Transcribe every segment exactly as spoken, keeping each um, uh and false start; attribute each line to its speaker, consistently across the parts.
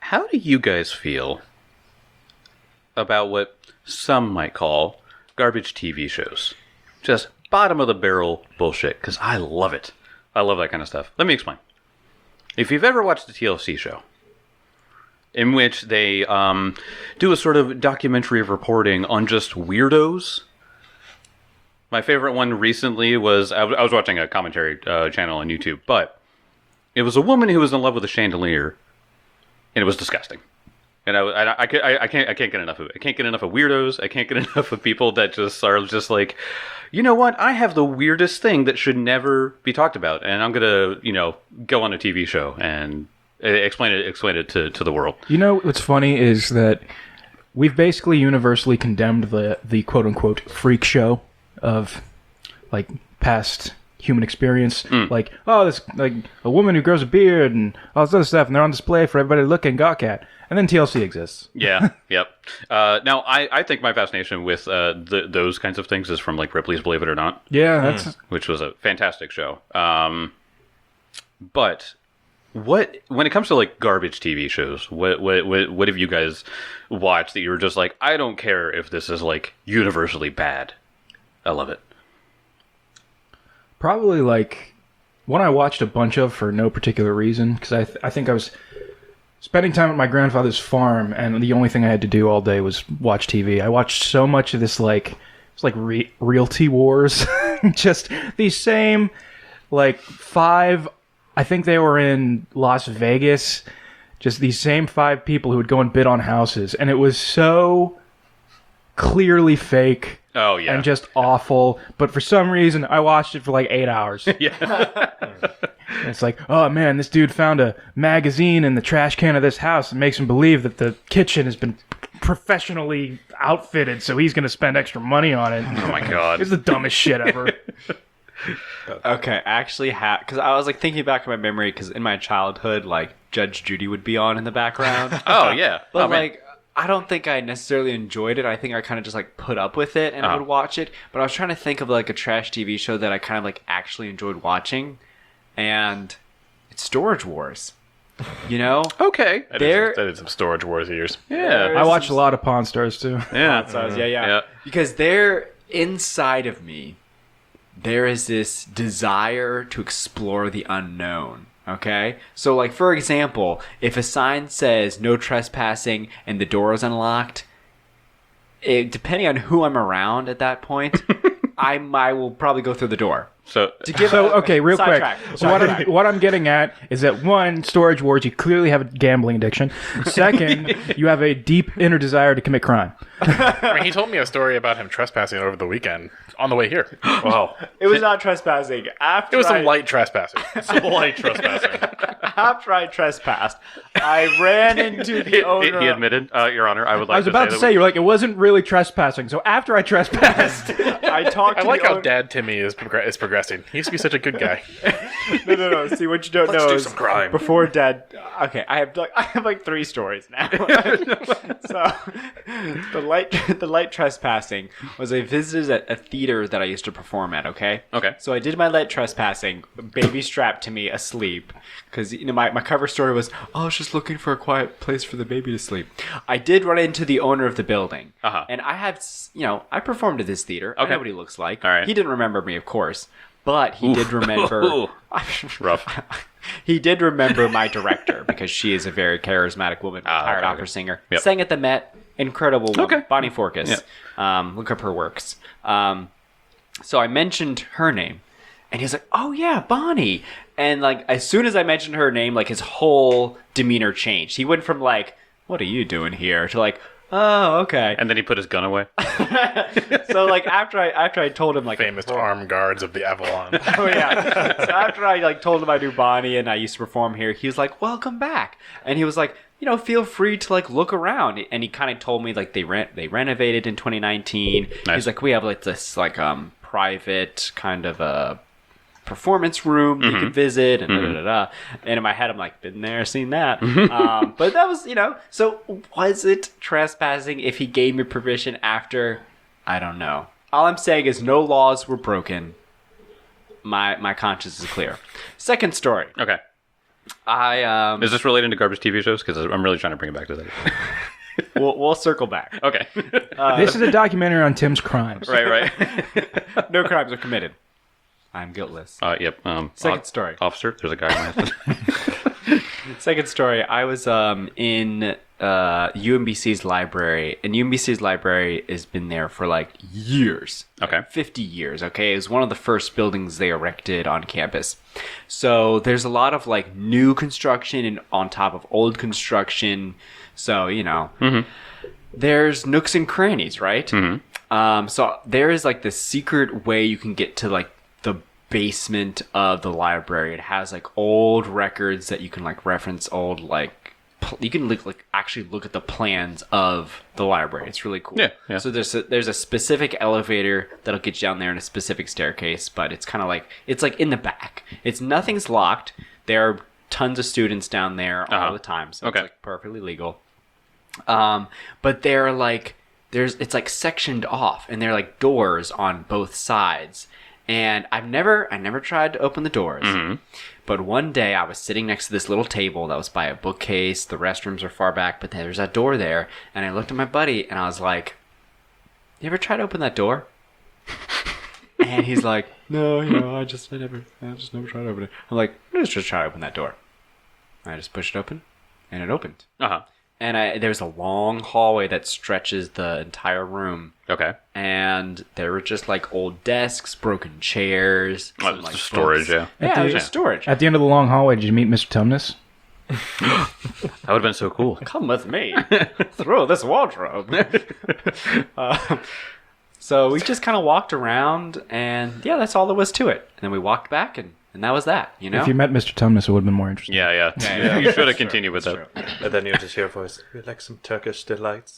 Speaker 1: how do you guys feel about what some might call garbage T V shows? Just bottom of the barrel bullshit, because I love it. I love that kind of stuff. Let me explain. If you've ever watched a T L C show, in which they um, do a sort of documentary of reporting on just weirdos. My favorite one recently was, I, w- I was watching a commentary uh, channel on YouTube, but it was a woman who was in love with a chandelier, and it was disgusting. And I, I, I, I, I can't I can't get enough of it. I can't get enough of weirdos. I can't get enough of people that just are just like, you know what? I have the weirdest thing that should never be talked about, and I'm gonna, you know, go on a T V show and explain it, explain it to, to the world.
Speaker 2: You know what's funny is that we've basically universally condemned the the quote unquote freak show of like past human experience. Mm. Like, oh, this like a woman who grows a beard and all this other stuff, and they're on display for everybody to look and gawk at. And then T L C exists.
Speaker 1: Yeah, yep. Uh, now, I, I think my fascination with uh, the, those kinds of things is from like Ripley's Believe It or Not.
Speaker 2: Yeah, that's mm.
Speaker 1: which was a fantastic show. Um, but what when it comes to like garbage T V shows, what what what, what have you guys watched that you were just like, I don't care if this is like universally bad. I love it.
Speaker 2: Probably like one I watched a bunch of for no particular reason, because I th- I think I was spending time at my grandfather's farm, and the only thing I had to do all day was watch T V. I watched so much of this, like, it's like re- Realty Wars. Just these same, like, five, I think they were in Las Vegas, just these same five people who would go and bid on houses. And it was so clearly fake.
Speaker 1: Oh, yeah.
Speaker 2: And just awful. But for some reason, I watched it for like eight hours.
Speaker 1: Yeah.
Speaker 2: It's like, oh man, this dude found a magazine in the trash can of this house and makes him believe that the kitchen has been professionally outfitted, so he's going to spend extra money on it.
Speaker 1: Oh my god.
Speaker 2: It's the dumbest shit ever.
Speaker 3: Okay, actually, ha- because I was like thinking back in my memory, because in my childhood, like Judge Judy would be on in the background.
Speaker 1: Oh yeah.
Speaker 3: But
Speaker 1: oh,
Speaker 3: like, I don't think I necessarily enjoyed it. I think I kind of just like put up with it and
Speaker 1: uh-huh.
Speaker 3: I would watch it. But I was trying to think of like a trash T V show that I kind of like actually enjoyed watching. And it's Storage Wars. You know?
Speaker 1: Okay.
Speaker 4: I
Speaker 3: There-
Speaker 4: did, some, I did some Storage Wars years.
Speaker 1: Yeah.
Speaker 2: I watched a lot of Pawn Stars too.
Speaker 1: Yeah.
Speaker 3: So I was- yeah, yeah,
Speaker 1: Yeah.
Speaker 3: Because there, inside of me, there is this desire to explore the unknown. Okay? So, like, for example, if a sign says no trespassing and the door is unlocked, it, depending on who I'm around at that point, I, I will probably go through the door.
Speaker 1: So,
Speaker 3: To give
Speaker 2: So
Speaker 3: a-
Speaker 2: okay, real quick.
Speaker 3: sidetrack.
Speaker 2: So what I'm,
Speaker 3: Sidetrack.
Speaker 2: what I'm getting at is that one, Storage Wars, you clearly have a gambling addiction. Second, you have a deep inner desire to commit crime.
Speaker 4: I mean, he told me a story about him trespassing over the weekend on the way here.
Speaker 1: wow.
Speaker 3: It was not trespassing. After
Speaker 4: It was
Speaker 3: I,
Speaker 4: some light trespassing.
Speaker 1: Some light trespassing.
Speaker 3: after I trespassed, I ran into the
Speaker 1: he,
Speaker 3: owner.
Speaker 1: he admitted, uh, Your Honor, I would like
Speaker 2: I was
Speaker 1: to
Speaker 2: about
Speaker 1: say
Speaker 2: to
Speaker 1: that
Speaker 2: say,
Speaker 1: we-
Speaker 2: you're like, it wasn't really trespassing. So after I trespassed,
Speaker 3: I talked
Speaker 4: I
Speaker 3: to
Speaker 4: like
Speaker 3: the
Speaker 4: how
Speaker 3: owner.
Speaker 4: Dad Timmy is, progr- is progressing. He used to be such a good guy.
Speaker 3: No, no, no. See, what you don't
Speaker 1: Let's
Speaker 3: know
Speaker 1: do
Speaker 3: is
Speaker 1: some crime.
Speaker 3: before Dad. Okay, I have like I have like three stories now. So the light the light trespassing was I visited a, a theater that I used to perform at. Okay.
Speaker 1: Okay.
Speaker 3: So I did my light trespassing, baby strapped to me, asleep, because you know my, my cover story was, oh, I was just looking for a quiet place for the baby to sleep. I did run into the owner of the building,
Speaker 1: Uh-huh.
Speaker 3: and I have s- you know I performed at this theater. I
Speaker 1: Okay.
Speaker 3: know what he looks like.
Speaker 1: All right.
Speaker 3: He didn't remember me, of course, but he
Speaker 1: Oof.
Speaker 3: did remember.
Speaker 1: Rough.
Speaker 3: He did remember my director because she is a very charismatic woman,
Speaker 1: Ah,
Speaker 3: retired
Speaker 1: okay,
Speaker 3: opera
Speaker 1: okay.
Speaker 3: singer,
Speaker 1: Yep.
Speaker 3: sang at the Met, incredible woman,
Speaker 1: Okay.
Speaker 3: Bonnie Forkus. Um, look up her works. Um, so I mentioned her name, and he's like, "Oh yeah, Bonnie." And like as soon as I mentioned her name, like his whole demeanor changed. He went from like, "What are you doing here?" to like, "Oh, okay."
Speaker 1: And then he put his gun away.
Speaker 3: So like after I after I told him like
Speaker 4: Famous armed guards of the Avalon.
Speaker 3: Oh yeah. So after I like told him I do Bonnie and I used to perform here, he was like, "Welcome back," and he was like, "You know, feel free to like look around." And he kind of told me like they rent they renovated in twenty nineteen.
Speaker 1: Nice.
Speaker 3: He's like, "We have like this like um private kind of a performance room you can visit," and da, da, da, da. And in my head, I'm like, "Been there, seen that." um, but that was you know. So was it trespassing if he gave me permission after? I don't know. All I'm saying is no laws were broken. My my conscience is clear. Second story.
Speaker 1: Okay.
Speaker 3: I um,
Speaker 1: Is this related to garbage T V shows? Because I'm really trying to bring it back to that.
Speaker 3: we'll, we'll circle back.
Speaker 1: Okay.
Speaker 2: this is a documentary on Tim's crimes.
Speaker 1: right, right.
Speaker 3: No crimes are committed. I'm guiltless.
Speaker 1: Uh, yep. Um,
Speaker 3: Second
Speaker 1: o-
Speaker 3: story.
Speaker 1: Officer, there's a guy in my head.
Speaker 3: Second story. I was um in uh U M B C's library, and U M B C's library has been there for like years.
Speaker 1: Okay.
Speaker 3: fifty years. Okay, it was one of the first buildings they erected on campus. So there's a lot of like new construction and on top of old construction. So you know,
Speaker 1: Mm-hmm.
Speaker 3: there's nooks and crannies, right?
Speaker 1: Mm-hmm.
Speaker 3: Um, so there is like this secret way you can get to like the basement of the library. It has like old records that you can like reference old like pl- you can look like actually look at the plans of the library. It's really cool.
Speaker 1: Yeah, yeah.
Speaker 3: So there's a, there's a specific elevator that'll get you down there and a specific staircase, but it's kind of like it's like in the back. It's nothing's locked. There are tons of students down there all
Speaker 1: Uh-huh.
Speaker 3: the time, so
Speaker 1: Okay.
Speaker 3: it's like perfectly legal. Um, but they're like there's it's like sectioned off, and they're like doors on both sides. And I've never I never tried to open the doors.
Speaker 1: Mm-hmm.
Speaker 3: But one day I was sitting next to this little table that was by a bookcase. The restrooms are far back, but there's a door there. And I looked at my buddy and I was like, "You ever try to open that door?" And he's like, "No, you know, I just I never I just never tried to open it." I'm like, "Let's just try to open that door." And I just pushed it open, and it opened.
Speaker 1: Uh huh.
Speaker 3: And I, there's a long hallway that stretches the entire room.
Speaker 1: Okay.
Speaker 3: And there were just like old desks, broken chairs,
Speaker 1: Oh,
Speaker 3: some,
Speaker 1: it's
Speaker 3: like
Speaker 1: just storage,
Speaker 3: books.
Speaker 1: yeah.
Speaker 3: Yeah, it was
Speaker 1: Yeah.
Speaker 3: just storage.
Speaker 2: At the end of the long hallway, did you meet Mister Tumnus?
Speaker 1: That would have been so cool.
Speaker 3: Come with me through this wardrobe. uh, so we just kind of walked around, and yeah, that's all there was to it. And then we walked back, and, and that was that. You know.
Speaker 2: If you met Mister Tumnus, it would have been more interesting.
Speaker 1: Yeah, yeah.
Speaker 3: Yeah, yeah.
Speaker 1: You should have continued with that.
Speaker 5: And then you just hear a voice. We'd like some Turkish delights.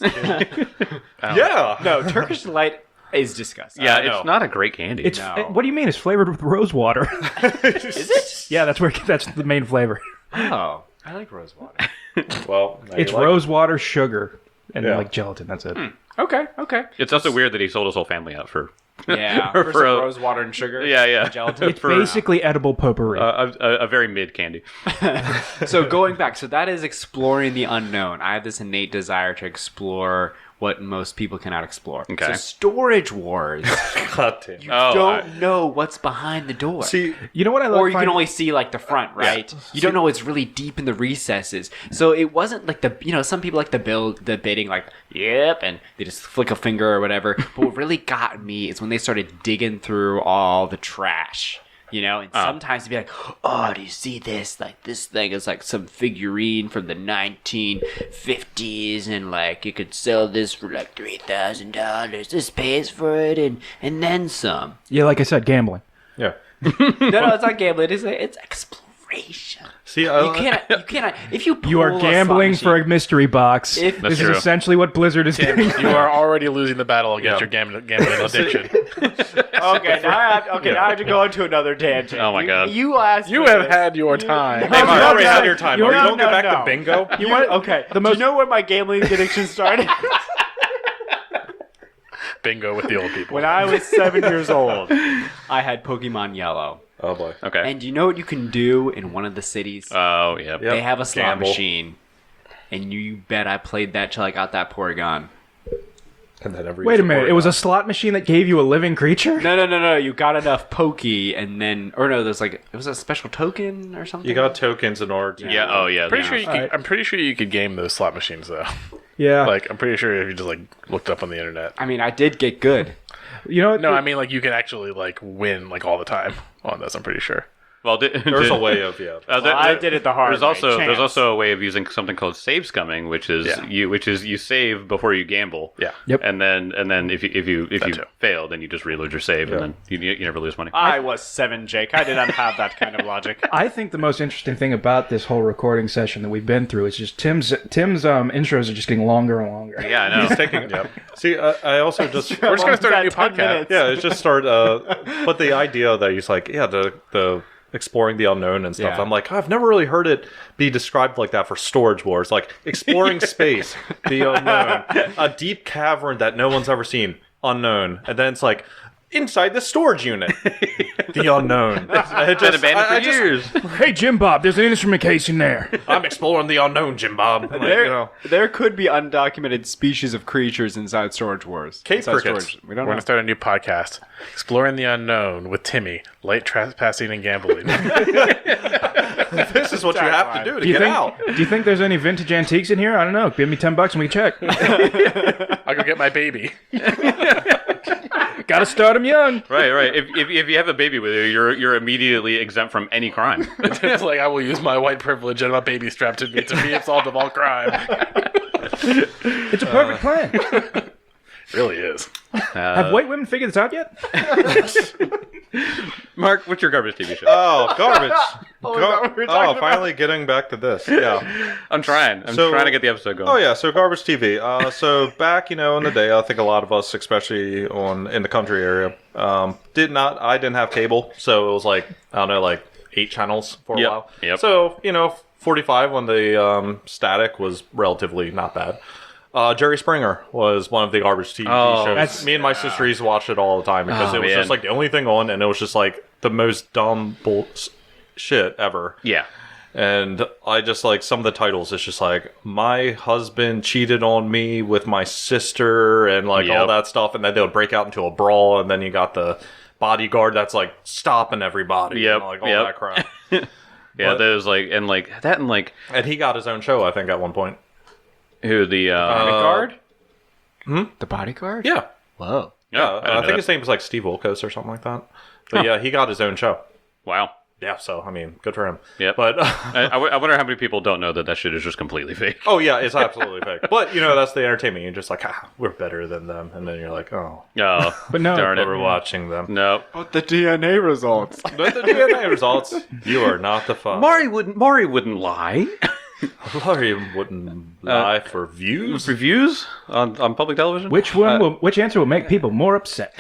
Speaker 5: Yeah.
Speaker 3: no, Turkish delight is disgusting.
Speaker 1: Yeah,
Speaker 5: I know.
Speaker 1: it's not a great candy.
Speaker 2: It's
Speaker 3: No.
Speaker 2: it- what do you mean? It's flavored with rose water.
Speaker 3: Is it?
Speaker 2: yeah, that's where that's the main flavor.
Speaker 3: Oh, I like rose water.
Speaker 5: Well, now
Speaker 2: It's
Speaker 5: you like
Speaker 2: rose water, sugar, and
Speaker 5: Yeah.
Speaker 2: like gelatin. That's it.
Speaker 3: Okay, okay.
Speaker 1: It's also weird that he sold his whole family out for
Speaker 3: Yeah,
Speaker 1: For
Speaker 3: for, some
Speaker 1: a-
Speaker 3: rose water and sugar.
Speaker 1: Yeah, yeah.
Speaker 3: and gelatin.
Speaker 2: It's basically edible potpourri.
Speaker 1: a, a, a very mid candy.
Speaker 3: So going back, so that is exploring the unknown. I have this innate desire to explore what most people cannot explore.
Speaker 1: Okay.
Speaker 3: So Storage Wars,
Speaker 5: God damn.
Speaker 3: you
Speaker 1: Oh,
Speaker 3: don't
Speaker 1: I-
Speaker 3: know what's behind the door.
Speaker 5: See,
Speaker 2: you know what I like?
Speaker 3: or you can
Speaker 2: find-
Speaker 3: only see like the front, right? You don't know it's really deep in the recesses. So it wasn't like the you know some people like the build the bidding like yep, and they just flick a finger or whatever. But what really got me is when they started digging through all the trash. You know, and sometimes you'd be like, "Oh, do you see this? Like, this thing is like some figurine from the nineteen fifties, and like you could sell this for like three thousand dollars. This pays for it, and and then some."
Speaker 2: Yeah, like I said, gambling.
Speaker 5: yeah.
Speaker 3: No, no, it's not gambling. It's it's exploration.
Speaker 5: See, I,
Speaker 3: You cannot. You cannot. If you
Speaker 2: You are
Speaker 3: pull a slot
Speaker 2: gambling for a
Speaker 3: machine-
Speaker 2: mystery box.
Speaker 3: If-
Speaker 1: That's
Speaker 2: this
Speaker 1: true.
Speaker 2: is essentially what Blizzard is doing.
Speaker 4: You are already losing the battle against
Speaker 5: Yeah.
Speaker 4: your gambling, gambling addiction.
Speaker 3: Okay, now I have, okay, now I have to go into another tangent.
Speaker 1: Oh my
Speaker 3: You-
Speaker 1: God.
Speaker 3: You asked.
Speaker 4: You
Speaker 3: for
Speaker 4: have
Speaker 3: this.
Speaker 4: had your time.
Speaker 5: Hey,
Speaker 3: No,
Speaker 5: Mark,
Speaker 3: no,
Speaker 5: you already
Speaker 3: no.
Speaker 5: had your time.
Speaker 3: You-
Speaker 5: Mark.
Speaker 3: no,
Speaker 5: Don't go
Speaker 3: no,
Speaker 5: back
Speaker 3: no.
Speaker 5: to bingo.
Speaker 3: You want, okay. Do you know when my gambling addiction started?
Speaker 4: Bingo with the old people.
Speaker 3: When I was seven years old, I had Pokemon Yellow.
Speaker 5: Oh boy.
Speaker 1: Okay.
Speaker 3: And you know what you can do in one of the cities?
Speaker 1: Oh, yeah.
Speaker 5: Yep.
Speaker 3: They have a slot
Speaker 5: Gamble.
Speaker 3: machine. And you bet I played that till I got that Porygon.
Speaker 5: And then every
Speaker 2: Wait a minute. It was a slot machine that gave you a living creature?
Speaker 3: No, no, no, no. You got enough Pokey, and then, or no, there's like it was a special token or something.
Speaker 5: You got tokens in order to.
Speaker 1: Yeah, oh, yeah.
Speaker 4: Pretty
Speaker 1: yeah.
Speaker 4: sure you could,
Speaker 2: Alright.
Speaker 4: I'm pretty sure you could game those slot machines though.
Speaker 2: Yeah.
Speaker 4: Like I'm pretty sure if you just like looked up on the internet.
Speaker 3: I mean, I did get good.
Speaker 2: you know what?
Speaker 4: No, I mean like you can actually like win like all the time on this. I'm pretty sure.
Speaker 1: Well, did,
Speaker 5: There's
Speaker 1: did-
Speaker 5: a way of yeah.
Speaker 1: Uh, there-
Speaker 3: Well, I
Speaker 1: there-
Speaker 3: did it the hard
Speaker 1: There's
Speaker 3: way.
Speaker 1: also
Speaker 3: Chance.
Speaker 1: there's also a way of using something called save scumming, which is
Speaker 4: Yeah.
Speaker 1: you which is you save before you gamble.
Speaker 4: Yeah.
Speaker 2: Yep.
Speaker 1: And then and then if you if you if
Speaker 4: That
Speaker 1: you
Speaker 4: too.
Speaker 1: fail, then you just reload your save,
Speaker 5: Yeah.
Speaker 1: and then you, you never lose money.
Speaker 3: I was seven, Jake. I did not have that kind of logic.
Speaker 2: I think the most interesting thing about this whole recording session that we've been through is just Tim's Tim's um, intros are just getting longer and longer.
Speaker 1: yeah, I know.
Speaker 5: He's taking. Yep. See, I, I also just.
Speaker 4: We're just gonna start a new
Speaker 3: ten
Speaker 4: podcast.
Speaker 3: minutes.
Speaker 5: Yeah, it's just start. Uh, but the idea that he's like, yeah, the the exploring the unknown and stuff.
Speaker 3: Yeah.
Speaker 5: I'm like, I've never really heard it be described like that for Storage Wars. Like exploring space, the unknown, a deep cavern that no one's ever seen, unknown, and then it's like inside the storage unit. The unknown. It
Speaker 1: Been
Speaker 5: just-
Speaker 1: abandoned
Speaker 5: I-
Speaker 1: for
Speaker 5: I just-
Speaker 1: years.
Speaker 2: Hey, Jim Bob, there's an instrument case in there.
Speaker 5: I'm exploring the unknown, Jim Bob. Like,
Speaker 3: There,
Speaker 5: you know.
Speaker 3: there could be undocumented species of creatures inside Storage Wars.
Speaker 5: Cave
Speaker 3: Inside
Speaker 5: crickets.
Speaker 3: storage. We
Speaker 4: We're
Speaker 3: don't
Speaker 4: going
Speaker 3: know.
Speaker 4: to start a new podcast, Exploring the Unknown with Timmy, light trespassing and gambling.
Speaker 5: This is what you have to do to
Speaker 2: Do you
Speaker 5: get
Speaker 2: think?
Speaker 5: out.
Speaker 2: Do you think there's any vintage antiques in here? I don't know. Give me ten bucks and we check.
Speaker 4: I'll go get my baby.
Speaker 2: Got to start them young.
Speaker 1: Right, right. If, if if you have a baby with you, you're you're immediately exempt from any crime.
Speaker 4: It's like I will use my white privilege and my baby strapped to me to be absolved of all crime.
Speaker 2: It's a perfect plan.
Speaker 4: Really is.
Speaker 2: Have white women figured this out yet?
Speaker 1: Mark, what's your garbage T V show?
Speaker 5: Oh, garbage.
Speaker 3: Oh, is that what we're talking
Speaker 5: oh finally getting back to this. Yeah.
Speaker 1: I'm trying. I'm
Speaker 5: So-
Speaker 1: trying to get the episode going.
Speaker 5: Oh yeah, so garbage T V. Uh, so back, you know, in the day, I think a lot of us, especially on in the country area, um, did not. I didn't have cable, so it was like I don't know, like eight channels for a
Speaker 1: Yep,
Speaker 5: while.
Speaker 1: yep.
Speaker 5: So you know, forty-five when the um, static was relatively not bad. Uh, Jerry Springer was one of the garbage T V
Speaker 1: Oh,
Speaker 5: shows.
Speaker 2: that's-
Speaker 5: Me and my sister used to watch it all the time because
Speaker 1: Oh,
Speaker 5: it was
Speaker 1: man.
Speaker 5: just like the only thing on, and it was just like the most dumb bull shit ever.
Speaker 1: Yeah.
Speaker 5: And I just like some of the titles. It's just like my husband cheated on me with my sister, and like all
Speaker 1: Yep.
Speaker 5: that stuff. And then they'll break out into a brawl, and then you got the bodyguard that's like stopping everybody.
Speaker 1: Yep,
Speaker 5: and, like all
Speaker 1: yep.
Speaker 5: that crap.
Speaker 1: Yeah,
Speaker 5: But-
Speaker 1: those like and like that and like
Speaker 5: And he got his own show, I think, at one point.
Speaker 1: who the uh,
Speaker 3: Bodyguard?
Speaker 5: Hmm?
Speaker 3: The bodyguard?
Speaker 5: Yeah,
Speaker 3: Whoa.
Speaker 1: yeah,
Speaker 5: uh,
Speaker 1: I,
Speaker 5: I,
Speaker 1: know
Speaker 5: think
Speaker 1: that.
Speaker 5: his name was like Steve Wilkos or something like that. But yeah, he got his own show.
Speaker 1: Wow.
Speaker 5: Yeah, so I mean, good for him.
Speaker 1: Yep.
Speaker 5: But
Speaker 1: I, I w- I wonder how many people don't know that that shit is just completely fake.
Speaker 5: oh yeah, it's absolutely fake. But you know, that's the entertainment. You're just like, ah, we're better than them, and then you're like, oh,
Speaker 1: Oh,
Speaker 2: But no.
Speaker 1: darn it.
Speaker 5: we're watching them.
Speaker 1: No.
Speaker 3: But the D N A results.
Speaker 5: But the D N A results, you are not the father.
Speaker 1: Mari wouldn't. Mari wouldn't lie.
Speaker 5: Laurie wouldn't lie for views.
Speaker 1: Reviews on, on public television.
Speaker 2: Which one will? Which answer will make people more upset?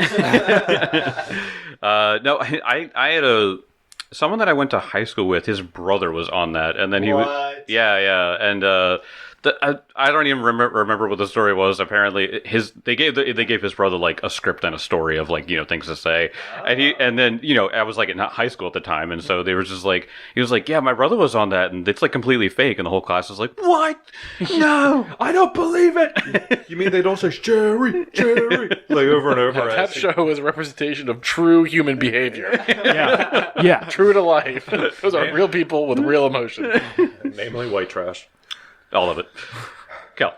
Speaker 1: Uh, no, I I had a someone that I went to high school with. His brother was on that, and then he was
Speaker 3: What?
Speaker 1: yeah yeah, and uh, the, I, I don't even remember remember what the story was. Apparently, his they gave the, they gave his brother like a script and a story of like you know things to say, and he and then you know I was like in high school at the time, and so they were just like he was like yeah my brother was on that, and it's like completely fake, and the whole class was like what no I don't believe it.
Speaker 5: You mean they don't say Jerry, Jerry, like over and over?
Speaker 4: That
Speaker 5: as-
Speaker 4: show is a representation of true human behavior.
Speaker 2: Yeah. Yeah.
Speaker 4: True to life. Those are real people with real emotion.
Speaker 5: namely white trash.
Speaker 1: All of it. Kel.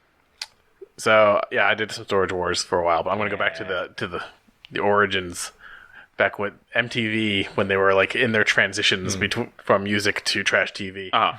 Speaker 4: So yeah, I did some Storage Wars for a while, but I'm gonna go back to the to the the origins. Back with M T V when they were like in their transitions between from music to trash T V.
Speaker 1: Ah.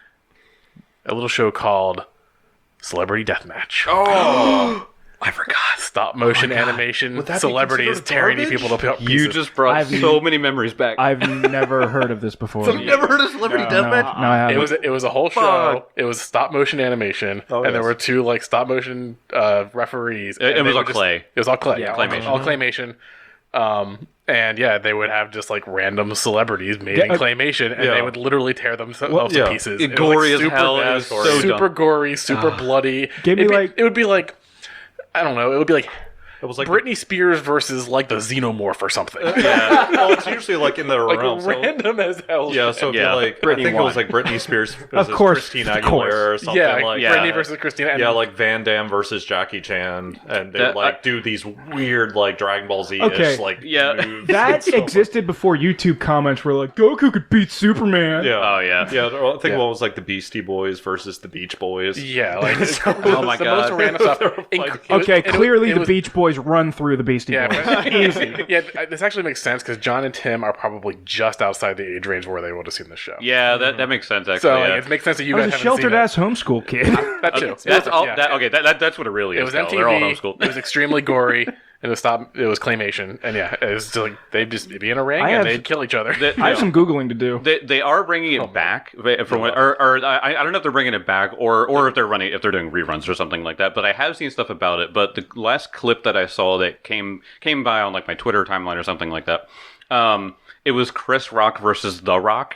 Speaker 4: A little show called Celebrity Deathmatch.
Speaker 1: Oh, I forgot.
Speaker 4: Stop motion animation
Speaker 5: Would that be
Speaker 4: celebrities
Speaker 5: considered
Speaker 4: tearing these
Speaker 5: garbage?
Speaker 4: people to pieces.
Speaker 1: You just brought
Speaker 2: I've-
Speaker 1: so many memories back.
Speaker 2: I've never heard of this before.
Speaker 1: I've never heard of Celebrity
Speaker 2: No,
Speaker 1: Deathmatch.
Speaker 2: no, I haven't.
Speaker 4: It was it was a whole show.
Speaker 1: Fuck.
Speaker 4: It was stop motion animation,
Speaker 5: Oh,
Speaker 4: and there
Speaker 5: yes.
Speaker 4: were two like stop motion uh, referees.
Speaker 1: It- it
Speaker 4: and
Speaker 1: was
Speaker 4: they
Speaker 1: all
Speaker 4: would just-
Speaker 1: clay.
Speaker 4: It was all clay.
Speaker 2: Yeah,
Speaker 4: all
Speaker 1: claymation.
Speaker 4: All claymation. Um, and yeah, they would have just like random celebrities made in
Speaker 2: Yeah, uh,
Speaker 4: claymation, and
Speaker 5: yeah.
Speaker 4: they would literally tear themselves
Speaker 5: Well,
Speaker 4: to
Speaker 5: yeah.
Speaker 4: pieces.
Speaker 1: It
Speaker 4: It was,
Speaker 1: gory
Speaker 4: like,
Speaker 1: as
Speaker 4: super
Speaker 1: hell. It
Speaker 4: bad,
Speaker 1: was so
Speaker 4: super
Speaker 1: dumb.
Speaker 4: gory, super bloody.
Speaker 2: Give me,
Speaker 4: It'd be-
Speaker 2: like-
Speaker 4: it would be like I don't know. It would be like
Speaker 5: It was like
Speaker 4: Britney Spears versus like the Xenomorph or something.
Speaker 5: Yeah. Well, it's usually like in the
Speaker 4: like
Speaker 5: realm. so-
Speaker 4: random as hell.
Speaker 5: yeah,
Speaker 4: shit.
Speaker 5: so it'd be
Speaker 1: Yeah.
Speaker 5: like
Speaker 2: Britney
Speaker 5: I think it
Speaker 2: won.
Speaker 5: was like Britney Spears versus
Speaker 2: course,
Speaker 5: Christina
Speaker 2: of course.
Speaker 5: Aguilera or something
Speaker 4: yeah,
Speaker 5: like
Speaker 1: yeah.
Speaker 4: Britney versus Christina. And
Speaker 5: Yeah, like Van Damme versus Jackie Chan, and they
Speaker 1: That-
Speaker 5: would like
Speaker 1: I-
Speaker 5: do these weird like Dragon Ball Z ish
Speaker 2: Okay.
Speaker 5: like
Speaker 1: Yeah.
Speaker 5: moves.
Speaker 2: That
Speaker 5: So-
Speaker 2: existed before YouTube comments were like, Goku could beat Superman.
Speaker 5: Yeah.
Speaker 1: Oh, yeah.
Speaker 5: Yeah, I think
Speaker 4: Yeah.
Speaker 5: one was like the Beastie Boys versus the Beach Boys.
Speaker 4: yeah, like
Speaker 1: Oh my
Speaker 4: the
Speaker 1: God.
Speaker 4: most random stuff.
Speaker 5: They were
Speaker 4: Inc-
Speaker 5: fighting.
Speaker 4: it was-
Speaker 2: Okay,
Speaker 4: it was-
Speaker 2: clearly
Speaker 4: it
Speaker 2: the
Speaker 4: was-
Speaker 2: Beach Boys run through the Beastie
Speaker 4: Yeah,
Speaker 2: Boys.
Speaker 4: but- yeah. This actually makes sense because John and Tim are probably just outside the age range where they would have seen this show.
Speaker 1: Yeah, that, that makes sense actually.
Speaker 4: So like,
Speaker 1: yeah.
Speaker 4: it makes sense that you
Speaker 2: I was
Speaker 4: guys
Speaker 2: a
Speaker 4: haven't seen
Speaker 2: sheltered
Speaker 4: it.
Speaker 2: ass homeschool kid.
Speaker 4: That too.
Speaker 1: That's
Speaker 4: Yeah.
Speaker 1: all.
Speaker 4: Yeah.
Speaker 1: That, okay, that, that that's what it really
Speaker 4: It
Speaker 1: is.
Speaker 4: was
Speaker 1: Kel.
Speaker 4: M T V.
Speaker 1: They're all homeschooled.
Speaker 4: It was extremely gory. It was stop. It was claymation, and yeah, it was just like they'd just be in a ring
Speaker 2: I
Speaker 4: and
Speaker 2: have-
Speaker 4: they'd kill each other.
Speaker 1: That-
Speaker 2: I have some Googling to do.
Speaker 1: They, they are bringing it back from what, or, or I, I don't know if they're bringing it back or or if they're running if they're doing reruns or something like that. But I have seen stuff about it. But the last clip that I saw that came came by on like my Twitter timeline or something like that, um, It was Chris Rock versus The Rock.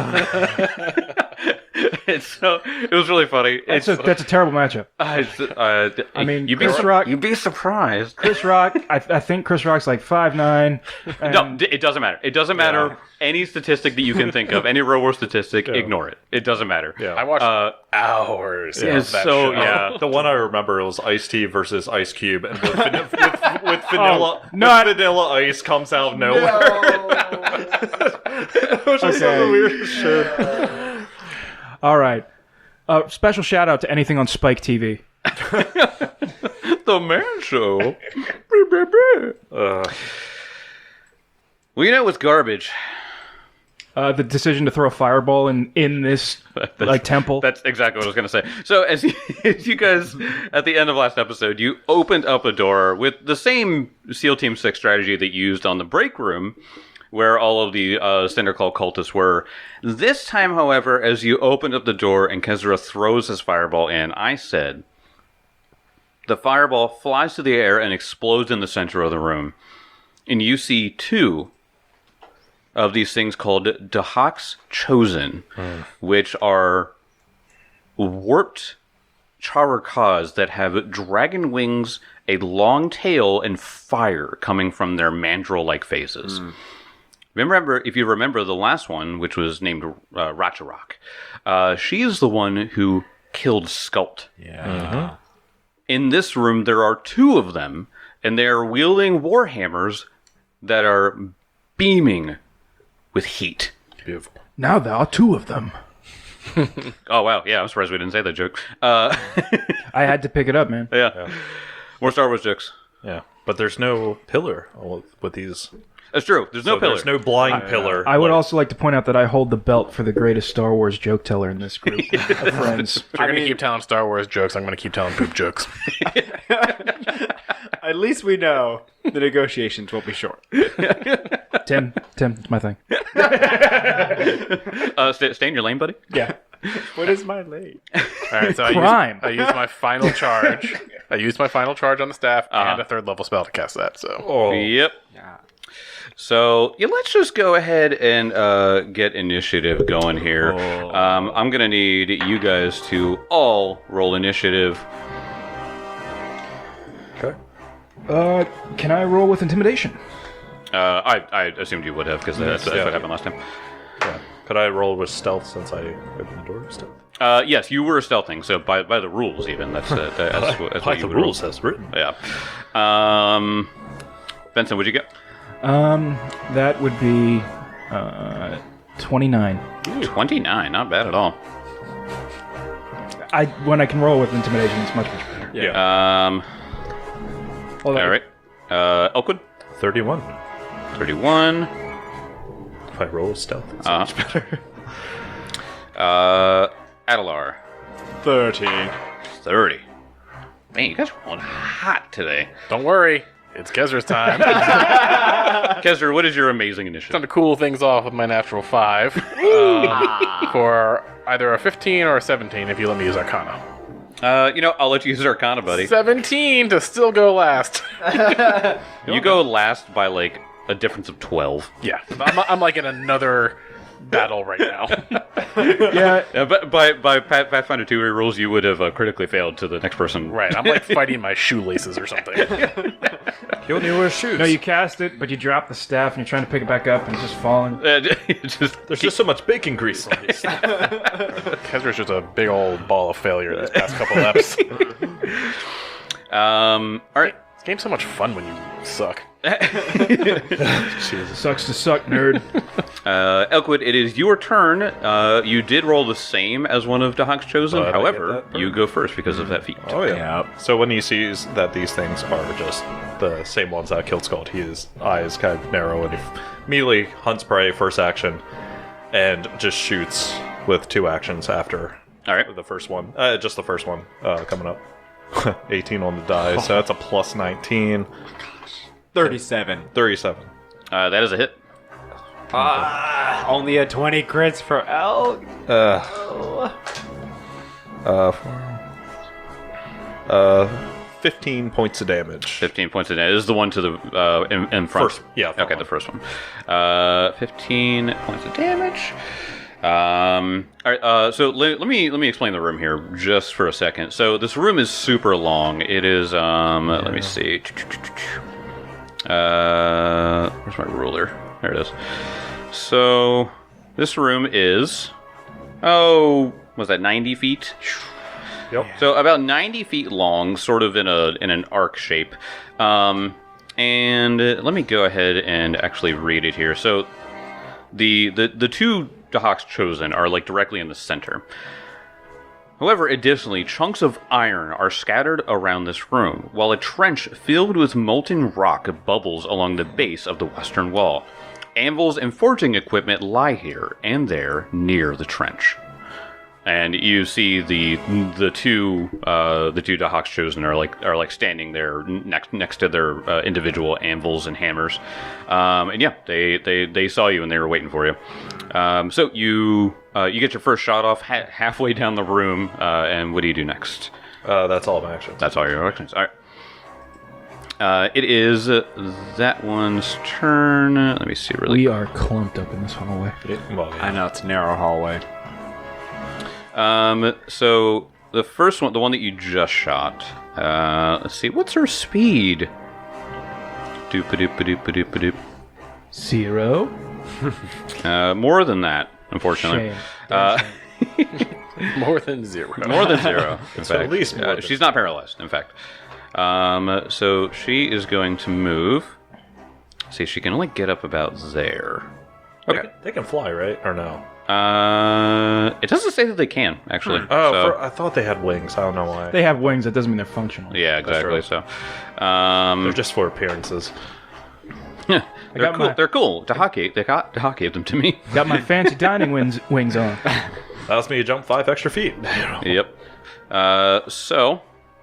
Speaker 1: It's so it was really funny.
Speaker 2: That's
Speaker 1: It's,
Speaker 2: a, that's a terrible matchup.
Speaker 1: uh, uh,
Speaker 2: I mean,
Speaker 1: you'd be
Speaker 2: Chris
Speaker 1: sur-
Speaker 2: Rock-
Speaker 1: You'd be surprised.
Speaker 2: Chris Rock, I, I think Chris Rock's like five nine.
Speaker 1: No, d- it doesn't matter. It doesn't matter.
Speaker 5: Yeah.
Speaker 1: Any statistic that you can think of, any real world statistic, ignore it. It doesn't matter.
Speaker 5: Yeah.
Speaker 4: I watched
Speaker 1: Uh,
Speaker 4: hours
Speaker 1: yeah,
Speaker 4: of that
Speaker 1: so-
Speaker 4: show.
Speaker 1: yeah.
Speaker 5: The one I remember was Ice-T versus Ice Cube, and with, van- with, with vanilla,
Speaker 2: Oh, not-
Speaker 5: with vanilla ice comes out of nowhere. It was just
Speaker 2: Okay.
Speaker 5: the weirdest shit.
Speaker 2: All right. Uh, special shout out to anything on Spike T V.
Speaker 1: The Man Show.
Speaker 5: Uh,
Speaker 1: Well, you know what's garbage?
Speaker 2: Uh, the decision to throw a fireball in in this like temple.
Speaker 1: That's exactly what I was going to say. So, as you, as you guys, at the end of last episode, you opened up a door with the same SEAL Team six strategy that you used on the break room, where all of the uh, Cinderclaw cultists were. This time, however, as you opened up the door and Kezra throws his fireball in, I said, the fireball flies to the air and explodes in the center of the room. And you see two of these things called Dahak's Chosen, which are warped Charakas that have dragon wings, a long tail, and fire coming from their mandrill-like faces. Remember, if you remember the last one, which was named uh, Ratcharok, uh, she's the one who killed Skult.
Speaker 3: Yeah.
Speaker 1: In this room, there are two of them, and they are wielding warhammers that are beaming with heat.
Speaker 5: beautiful.
Speaker 2: Now there are two of them.
Speaker 1: Oh, wow. Yeah, I'm surprised we didn't say that joke. Uh,
Speaker 2: I had to pick it up, man.
Speaker 1: yeah. More Star Wars jokes.
Speaker 5: Yeah, but there's no pillar with these.
Speaker 1: That's true. There's no
Speaker 5: So
Speaker 1: pillar.
Speaker 5: There's no blind pillar.
Speaker 2: I would
Speaker 5: like-
Speaker 2: also like to point out that I hold the belt for the greatest Star Wars joke teller in this group of friends.
Speaker 4: If you're
Speaker 3: I
Speaker 4: going to
Speaker 3: mean-
Speaker 4: keep telling Star Wars jokes, I'm going to keep telling poop jokes.
Speaker 3: At least we know the negotiations will be short.
Speaker 2: Tim, Tim, it's my thing.
Speaker 1: Uh, stay, stay in your lane, buddy.
Speaker 3: Yeah. What is my lane?
Speaker 4: All right, so I
Speaker 2: Crime.
Speaker 4: used, I used my final charge. I used my final charge on the staff
Speaker 1: Uh-huh.
Speaker 4: and a third level spell to cast that. So
Speaker 5: Oh,
Speaker 1: Yep.
Speaker 3: Yeah.
Speaker 1: So yeah, let's just go ahead and uh, get initiative going here. Um, I'm gonna need you guys to all roll initiative.
Speaker 5: okay.
Speaker 2: Uh, can I roll with intimidation?
Speaker 1: Uh, I, I assumed you would have because that's, that's
Speaker 5: Yeah.
Speaker 1: what happened last time.
Speaker 5: Yeah. Could I roll with stealth since I opened the door? Stealth.
Speaker 1: Uh, yes, you were stealthing, so by by the rules, even that's uh, that's, what- that's
Speaker 5: By
Speaker 1: what you
Speaker 5: the
Speaker 1: would
Speaker 5: rules
Speaker 1: roll.
Speaker 5: as written.
Speaker 1: Yeah. Um, Benson, what'd you get?
Speaker 2: Um, that would be uh, twenty-nine.
Speaker 1: Twenty-nine. Not bad at all.
Speaker 2: I when I can roll with intimidation, it's much much better.
Speaker 5: Yeah.
Speaker 1: Um,
Speaker 2: Hold on.
Speaker 1: all right. Uh, Elkwood,
Speaker 5: Thirty-one.
Speaker 1: thirty-one.
Speaker 5: If I roll with stealth, it's
Speaker 1: Uh,
Speaker 5: much better.
Speaker 1: Uh, Adelar,
Speaker 3: thirteen.
Speaker 1: thirty. Man, you guys are rolling hot today.
Speaker 4: don't worry, it's Kezra's time.
Speaker 1: Kezra, what is your amazing
Speaker 4: Time
Speaker 1: initiative?
Speaker 4: to cool things off with my natural five um, for either a fifteen or a seventeen if you let me use Arcana.
Speaker 1: Uh, you know, I'll let you use Arcana, buddy.
Speaker 4: seventeen to still go last.
Speaker 1: You go last by like a difference of twelve.
Speaker 4: Yeah, I'm, I'm like in another battle right now.
Speaker 2: Yeah,
Speaker 1: Uh, but by by Path- Pathfinder two rules, you would have uh, critically failed to the next person.
Speaker 4: Right, I'm like fighting my shoelaces or something.
Speaker 5: You only wear shoes.
Speaker 2: no, you cast it, but you drop the staff and you're trying to pick it back up and it's just falling.
Speaker 1: Uh, just
Speaker 5: There's just so much bacon grease on these.
Speaker 4: Kezra's just a big old ball of failure this past couple eps.
Speaker 1: um. All right.
Speaker 4: This game's so much fun when you suck.
Speaker 2: Sucks to suck, nerd.
Speaker 1: Uh, Elkwood, it is your turn. Uh, you did roll the same as one of Dahak's Chosen.
Speaker 5: But I get
Speaker 1: However,
Speaker 5: that perk.
Speaker 1: you go first because of that feat.
Speaker 5: Oh yeah. So when he sees that these things are just the same ones that killed Scald, his eyes kind of narrow and he immediately hunts prey first action and just shoots with two actions after
Speaker 1: All right.
Speaker 5: the first one. Uh, just the first one uh, coming up. eighteen on the die, so that's a plus nineteen.
Speaker 3: thirty-seven.
Speaker 5: thirty-seven.
Speaker 1: Uh, that is a hit.
Speaker 3: Ah, only a twenty crits for Elk.
Speaker 5: Uh, uh, four, uh, fifteen points of damage.
Speaker 1: fifteen points of damage. This is the one to the uh, in, in front.
Speaker 5: First- yeah, front
Speaker 1: Okay,
Speaker 5: one.
Speaker 1: the first one. Uh, fifteen points of damage. Um, all right. Uh, so let, let me let me explain the room here just for a second. So this room is super long. It is. Um, let me see. Uh, where's my ruler? There it is. So this room is. Oh, was that ninety feet?
Speaker 5: Yep.
Speaker 1: So about ninety feet long, sort of in a in an arc shape. Um, and uh, let me go ahead and actually read it here. So the the the two Dahaks chosen are like directly in the center. However, additionally, chunks of iron are scattered around this room, while a trench filled with molten rock bubbles along the base of the western wall. Anvils and forging equipment lie here and there near the trench. And you see the the two uh, the two Dahaks chosen are like are like standing there next next to their uh, individual anvils and hammers, um, and yeah, they, they, they saw you and they were waiting for you. Um, so you uh, you get your first shot off ha- halfway down the room, uh, and what do you do next?
Speaker 5: Uh, that's all my actions.
Speaker 1: That's all your actions. All right. Uh, it is uh, that one's turn. Let me see. Really,
Speaker 2: We are clumped up in this hallway.
Speaker 5: Well, yeah.
Speaker 3: I know it's a narrow hallway.
Speaker 1: Um, so the first one, the one that you just shot, uh, let's see, what's her speed? Doop a doop a doop a doop a doop.
Speaker 2: Zero.
Speaker 1: Uh, more than that, unfortunately.
Speaker 2: Shame.
Speaker 1: Uh,
Speaker 4: More than zero.
Speaker 1: more than zero, in
Speaker 5: at
Speaker 1: fact.
Speaker 5: least more
Speaker 1: Uh,
Speaker 5: than
Speaker 1: she's not paralyzed, in fact. Um, so she is going to move. See, she can only get up about there.
Speaker 5: They
Speaker 1: Okay.
Speaker 5: can, they can fly, right? Or no?
Speaker 1: Uh, it doesn't say that they can, actually.
Speaker 5: Oh,
Speaker 1: so-
Speaker 5: for, I thought they had wings. I don't know why.
Speaker 2: They have wings. That doesn't mean they're functional.
Speaker 1: yeah, exactly.
Speaker 5: That's
Speaker 1: So, um,
Speaker 5: They're just for appearances.
Speaker 1: they're
Speaker 2: got
Speaker 1: cool.
Speaker 2: my-
Speaker 1: They're cool. Dahaki, they got Dahaki gave them to me.
Speaker 2: Got my fancy dining wings wings on.
Speaker 5: Allows me to jump five extra feet.
Speaker 1: Yep. Uh, so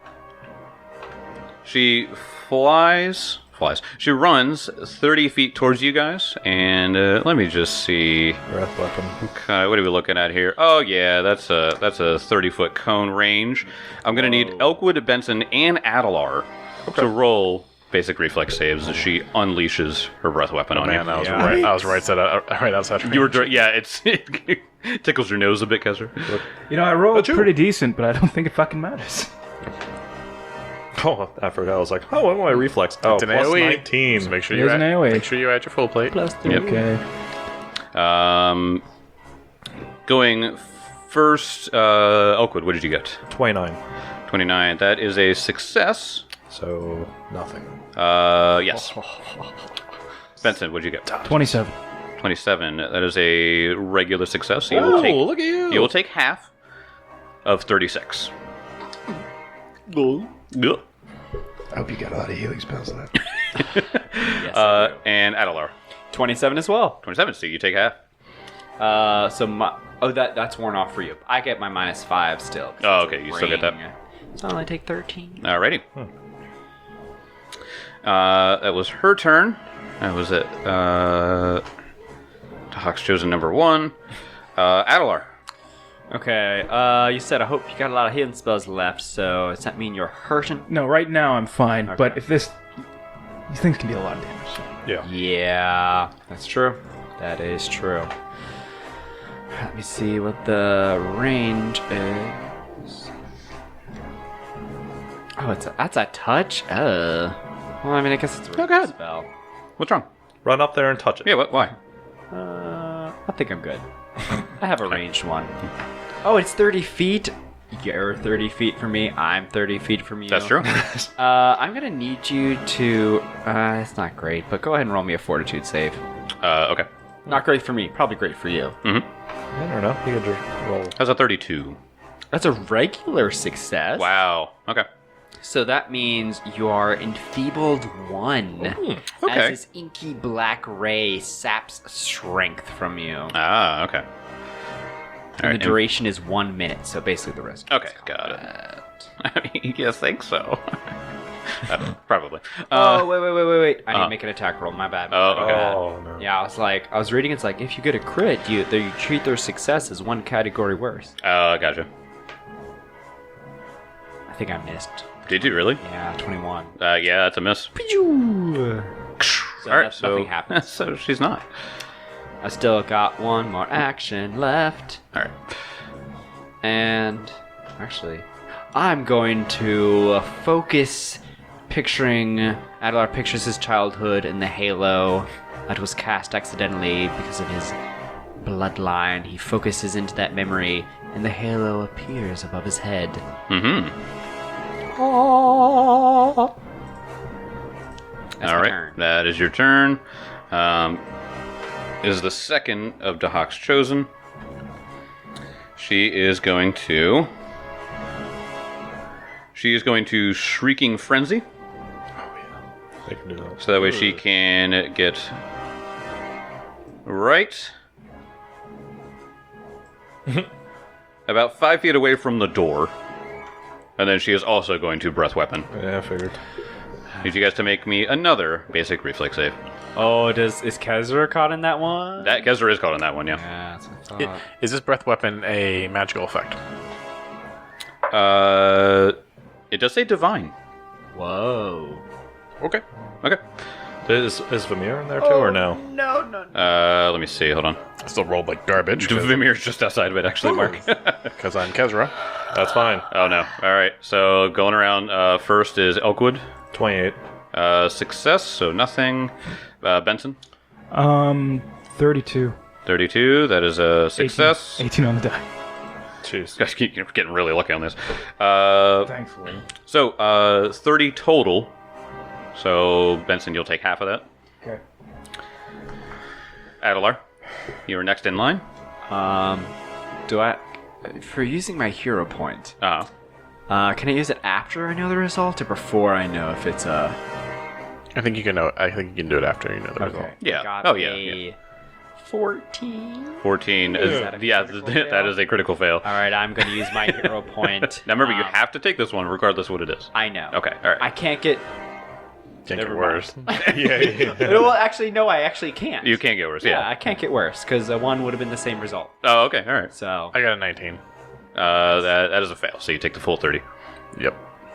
Speaker 1: she flies, flies. She runs thirty feet towards you guys, and uh, let me just see.
Speaker 5: Breath weapon.
Speaker 1: Okay, what are we looking at here? Oh yeah, that's a that's a thirty foot cone range. I'm gonna need Elkwood, Benson, and Adelar to roll basic reflex saves as she unleashes her breath weapon on
Speaker 4: Man,
Speaker 1: you.
Speaker 4: I was
Speaker 3: Yeah.
Speaker 4: right. I was right. Set out, right outside.
Speaker 1: You were dr- yeah, it's it tickles your nose a bit, Kesser.
Speaker 2: You know, I rolled
Speaker 5: Achoo.
Speaker 2: pretty decent, but I don't think it fucking matters.
Speaker 5: Oh, I forgot. I was like, oh, what am I reflex? Oh,
Speaker 4: It's an
Speaker 5: plus
Speaker 4: AoE.
Speaker 5: nineteen.
Speaker 4: Just make sure
Speaker 2: It
Speaker 4: you
Speaker 2: is an
Speaker 4: add,
Speaker 2: AoE.
Speaker 4: make sure you add your full plate.
Speaker 3: Plus three.
Speaker 1: Yep.
Speaker 2: Okay.
Speaker 1: Um, going first, uh, Elkwood, what did you get?
Speaker 5: twenty-nine.
Speaker 1: twenty-nine. That is a success.
Speaker 5: So, nothing.
Speaker 1: Uh, yes. Benson, what did you get?
Speaker 2: Twenty-seven.
Speaker 1: twenty-seven. That is a regular success. You will take,
Speaker 5: look at you.
Speaker 1: you will take half of thirty-six. Yeah.
Speaker 2: I hope you got a lot of healing spells left.
Speaker 3: Yes,
Speaker 1: Uh, and Adelar,
Speaker 3: twenty-seven as well.
Speaker 1: twenty-seven. So you take half.
Speaker 3: Uh, so my oh that that's worn off for you. I get my minus five still. 'cause
Speaker 1: Oh,
Speaker 3: it's a
Speaker 1: okay, you still get that.
Speaker 3: ring. So I only take thirteen.
Speaker 1: Alrighty. Uh, that was her turn. That was it. Uh, Hawk's chosen number one. Uh, Adelar.
Speaker 3: Okay. Uh, you said I hope you got a lot of healing spells left. So does that mean you're hurting?
Speaker 2: No, right now I'm fine.
Speaker 3: Okay.
Speaker 2: But if this, these things can be a lot of damage. So.
Speaker 5: Yeah.
Speaker 3: Yeah, that's true. That is true. Let me see what the range is. Oh, it's a, that's a touch. Uh, well, I mean, I guess it's a
Speaker 1: go
Speaker 3: regular
Speaker 1: ahead.
Speaker 3: spell.
Speaker 1: What's wrong?
Speaker 5: Run up there and touch it.
Speaker 1: Yeah, what? Why?
Speaker 3: Uh, I think I'm good. I have a ranged one. Oh, it's thirty feet. You're thirty feet from me. I'm thirty feet from you.
Speaker 1: That's true.
Speaker 3: Uh, I'm gonna need you to. Uh, it's not great, but go ahead and roll me a fortitude save.
Speaker 1: uh, okay.
Speaker 3: Not great for me. Probably great for you.
Speaker 5: I don't know. You could just roll.
Speaker 1: That's a thirty-two.
Speaker 3: That's a regular success.
Speaker 1: Wow. Okay.
Speaker 3: So that means you are enfeebled one.
Speaker 1: okay.
Speaker 3: As this inky black ray saps strength from you.
Speaker 1: Ah, okay.
Speaker 3: And
Speaker 1: Alright,
Speaker 3: the duration is one minute, so basically the rest.
Speaker 1: Okay, got it. I mean, you think so? Uh, probably. Uh,
Speaker 3: oh, wait, wait, wait, wait, wait. I need
Speaker 1: uh,
Speaker 3: to make an attack roll. My bad.
Speaker 1: Oh, okay.
Speaker 5: Oh, no.
Speaker 3: Yeah, I was like, I was reading. It's like if you get a crit, you you treat their success as one category worse.
Speaker 1: Uh, gotcha.
Speaker 3: I think I missed.
Speaker 1: Did you really?
Speaker 3: Yeah, twenty-one.
Speaker 1: Uh, yeah, that's a miss.
Speaker 3: So
Speaker 1: All right,
Speaker 3: that-
Speaker 1: so
Speaker 3: nothing happens.
Speaker 1: so she's not.
Speaker 3: I still got one more action left.
Speaker 1: All right.
Speaker 3: And actually, I'm going to uh, focus picturing Adelar pictures his childhood in the halo that was cast accidentally because of his bloodline. He focuses into that memory, and the halo appears above his head.
Speaker 1: Mm-hmm.
Speaker 3: That's
Speaker 1: All
Speaker 3: my
Speaker 1: right,
Speaker 3: turn.
Speaker 1: that is your turn. Um, is the second of Dahak's chosen. She is going to. She is going to Shrieking Frenzy,
Speaker 5: They can do that.
Speaker 1: so that way she can get right about five feet away from the door, and then she is also going to Breath Weapon.
Speaker 5: Yeah, I figured.
Speaker 1: Need you guys to make me another basic reflex save.
Speaker 3: Oh, does is Kezra caught in that one?
Speaker 1: That Kezra is caught on that one, yeah.
Speaker 3: Yeah, that's what I
Speaker 4: I-
Speaker 3: thought.
Speaker 4: Is this breath weapon a magical effect?
Speaker 1: Uh, it does say divine.
Speaker 3: Whoa.
Speaker 4: Okay.
Speaker 1: Okay.
Speaker 5: Is, is Vamir in there too, or no?
Speaker 3: No, no, no.
Speaker 1: Uh, let me see. Hold on.
Speaker 4: I still rolled like garbage
Speaker 1: Vimir's just outside of it, actually, Mark.
Speaker 4: because I'm Kezra.
Speaker 5: That's fine.
Speaker 1: Oh no. All right. So going around. Uh, first is Elkwood.
Speaker 5: twenty-eight.
Speaker 1: Uh, success. So nothing. Uh, Benson.
Speaker 2: Um, thirty-two.
Speaker 1: Thirty-two. That is a success.
Speaker 2: eighteen, eighteen on the die.
Speaker 5: Jeez.
Speaker 1: Guys keep getting really lucky on this. Uh,
Speaker 2: Thankfully.
Speaker 1: so uh, thirty total. So Benson, you'll take half of that.
Speaker 2: Okay.
Speaker 1: Adelar, you are next in line.
Speaker 3: Um, do I, for using my hero point,
Speaker 1: Uh,
Speaker 3: uh, can I use it after I know the result or before I know if it's a?
Speaker 4: I think you can know. I think you can do it after you know the result.
Speaker 1: Yeah.
Speaker 3: Got
Speaker 1: Oh, yeah,
Speaker 3: a
Speaker 1: yeah.
Speaker 3: fourteen.
Speaker 1: fourteen. Is,
Speaker 3: that a
Speaker 1: yeah,
Speaker 3: critical
Speaker 1: th- that
Speaker 3: fail?
Speaker 1: is a critical fail.
Speaker 3: All right, I'm going to use my hero point.
Speaker 1: Now remember, you
Speaker 3: Um,
Speaker 1: have to take this one regardless of what it is.
Speaker 3: I know.
Speaker 1: Okay. All right.
Speaker 3: I can't get.
Speaker 4: Can't
Speaker 3: Never
Speaker 4: get worse.
Speaker 5: yeah, yeah.
Speaker 3: Well, actually, no, I actually can't.
Speaker 1: You can't get worse.
Speaker 3: Yeah,
Speaker 1: Yeah.
Speaker 3: I can't get worse because a one would have been the same result.
Speaker 1: Oh, okay. All right.
Speaker 3: So
Speaker 4: I got a nineteen.
Speaker 1: Uh, that that is a fail. So you take the full thirty.
Speaker 4: Yep.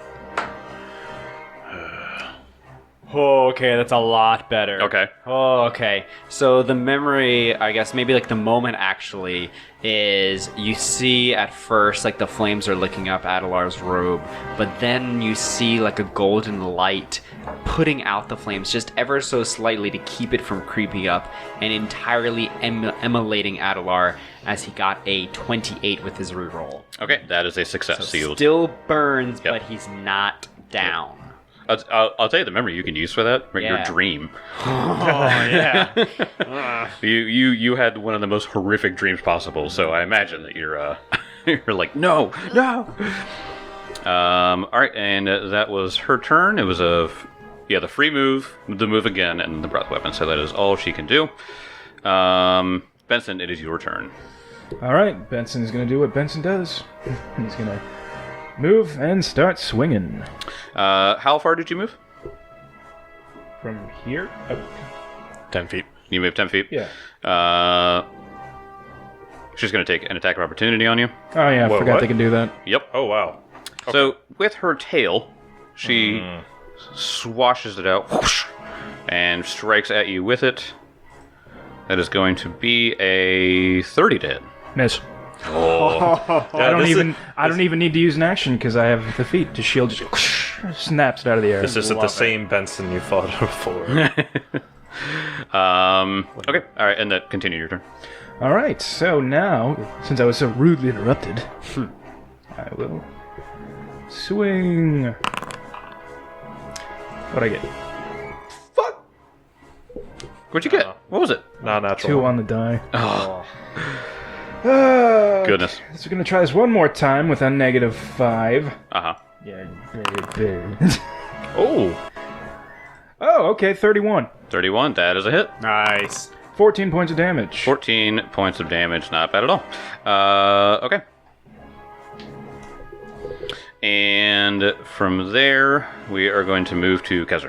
Speaker 3: Oh, okay, that's a lot better.
Speaker 1: Okay.
Speaker 3: Oh, okay. So the memory, I guess maybe like the moment actually is you see at first like the flames are licking up Adelar's robe, but then you see like a golden light putting out the flames just ever so slightly to keep it from creeping up and entirely em- emulating Adelar as he got a twenty-eight with his reroll.
Speaker 1: Okay. That is a success. So you'll-
Speaker 3: Still burns,
Speaker 1: Yep.
Speaker 3: but he's not down.
Speaker 1: I'll, I'll, I'll tell you the memory you can use for that. Your
Speaker 3: Yeah.
Speaker 1: dream.
Speaker 3: Oh, yeah.
Speaker 1: You you you had one of the most horrific dreams possible. So I imagine that you're uh you're like no no. Um. All right, and uh, that was her turn. It was a f- yeah the free move, the move again, and the breath weapon. So that is all she can do. Um. Benson, it is your turn.
Speaker 2: All right, Benson is going to do what Benson does. He's going to move and start swinging.
Speaker 1: Uh, how far did you move?
Speaker 2: From here? Up.
Speaker 4: Ten feet.
Speaker 1: You moved ten feet.
Speaker 2: Yeah.
Speaker 1: Uh, she's going to take an attack of opportunity on you.
Speaker 2: Oh, yeah, I
Speaker 5: Whoa,
Speaker 2: forgot
Speaker 5: what?
Speaker 2: they can do that.
Speaker 1: Yep.
Speaker 5: Oh, wow.
Speaker 1: So with her tail, she swashes it out whoosh, and strikes at you with it. That is going to be a thirty to hit.
Speaker 2: Miss.
Speaker 1: Oh,
Speaker 2: I don't
Speaker 5: this is-
Speaker 2: even I don't even need to use an action because I have the feat. The shield just snaps it out of the air.
Speaker 5: This isn't the same Benson you fought before.
Speaker 1: um. Okay. All right, and that continue your turn.
Speaker 2: All right, so now, since I was so rudely interrupted, I will swing. What'd I get?
Speaker 1: What'd you get? What was it?
Speaker 5: Not natural.
Speaker 2: Two on the die.
Speaker 1: Oh,
Speaker 2: Uh,
Speaker 1: goodness.
Speaker 2: So we're gonna try this one more time with a negative five.
Speaker 1: Uh huh.
Speaker 2: Yeah.
Speaker 5: Oh,
Speaker 2: Oh, okay, thirty-one.
Speaker 1: Thirty-one. That is a hit.
Speaker 3: Nice.
Speaker 2: fourteen points of damage.
Speaker 1: Fourteen points of damage. Not bad at all. Uh. Okay. And from there, we are going to move to Kezra.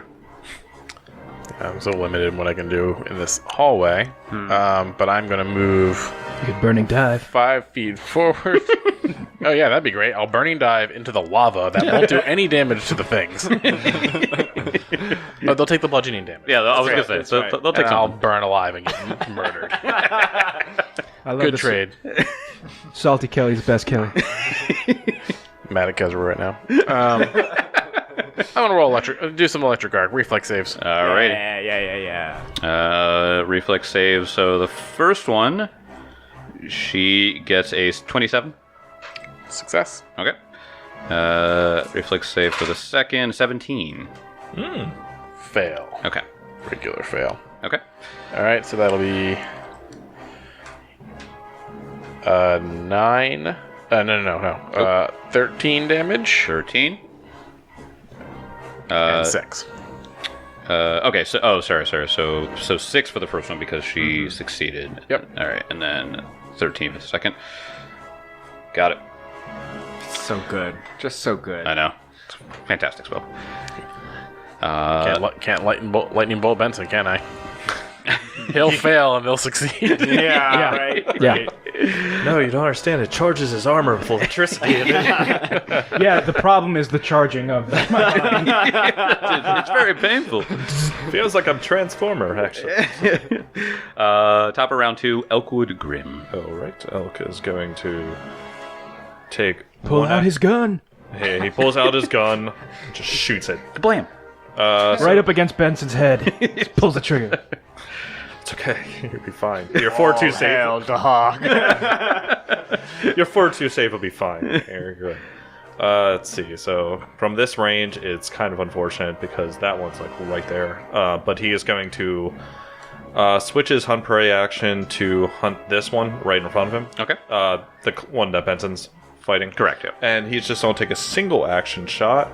Speaker 4: I'm so limited in what I can do in this hallway. Um, but I'm going to move
Speaker 2: You could burning dive.
Speaker 4: Five feet forward. Oh yeah, that'd be great. I'll burning dive into the lava that won't do any damage to the things. But they'll take the bludgeoning damage.
Speaker 1: Yeah, I was
Speaker 3: right,
Speaker 1: gonna say
Speaker 3: that's
Speaker 1: so
Speaker 3: right.
Speaker 1: they'll take
Speaker 4: And I'll
Speaker 1: some.
Speaker 4: burn alive and get murdered.
Speaker 2: I love
Speaker 4: Good
Speaker 2: this.
Speaker 4: trade.
Speaker 2: Salty Kelly's the best Kelly.
Speaker 4: Mad at Kezra right now. Um, I'm gonna roll electric. uh, Do some electric arc reflex saves.
Speaker 1: Alrighty.
Speaker 3: Yeah, yeah, yeah, yeah.
Speaker 1: Uh, reflex save. So the first one, she gets a twenty-seven.
Speaker 4: Success.
Speaker 1: Okay. Uh, reflex save for the second, seventeen.
Speaker 4: Fail.
Speaker 1: Okay.
Speaker 4: Regular fail.
Speaker 1: Okay.
Speaker 4: All right, so that'll be uh nine. Uh, no, no, no, no. Uh, thirteen damage
Speaker 1: thirteen. Uh,
Speaker 4: and six.
Speaker 1: uh, okay. So, oh, sorry, sorry. So, so six for the first one because she succeeded.
Speaker 4: Yep.
Speaker 1: All right, and then thirteen for the second. Got it.
Speaker 3: So good. Just so good.
Speaker 1: I know. Fantastic spell. Uh,
Speaker 4: Can't, li- can't lightning bolt, lightning bolt Benson, can I? He'll fail and they'll succeed.
Speaker 3: Yeah, right.
Speaker 2: Yeah.
Speaker 5: No, you don't understand. It charges his armor with electricity.
Speaker 2: Yeah, the problem is the charging of them.
Speaker 1: it's very painful.
Speaker 5: Feels like I'm Transformer, actually.
Speaker 1: Uh, top of round two, Elkwood Grim.
Speaker 5: All right, Elk is going to take.
Speaker 2: Pull
Speaker 5: one
Speaker 2: out
Speaker 5: ac-
Speaker 2: his gun.
Speaker 5: Hey, he pulls out his gun, just shoots it.
Speaker 1: Blam.
Speaker 5: Uh, so
Speaker 2: Right up against Benson's head. Just pulls the trigger.
Speaker 5: it's okay. You'll be fine. Your four two save.
Speaker 3: Hell, dog.
Speaker 5: Your four two save will be fine. Very good. Uh, let's see. So from this range, it's kind of unfortunate because that one's like right there. Uh, but he is going to uh, switch his hunt prey action to hunt this one right in front of him.
Speaker 1: Okay.
Speaker 5: Uh, the c- one that Benson's fighting.
Speaker 1: Correct, yeah.
Speaker 5: And he's just going to take a single action shot.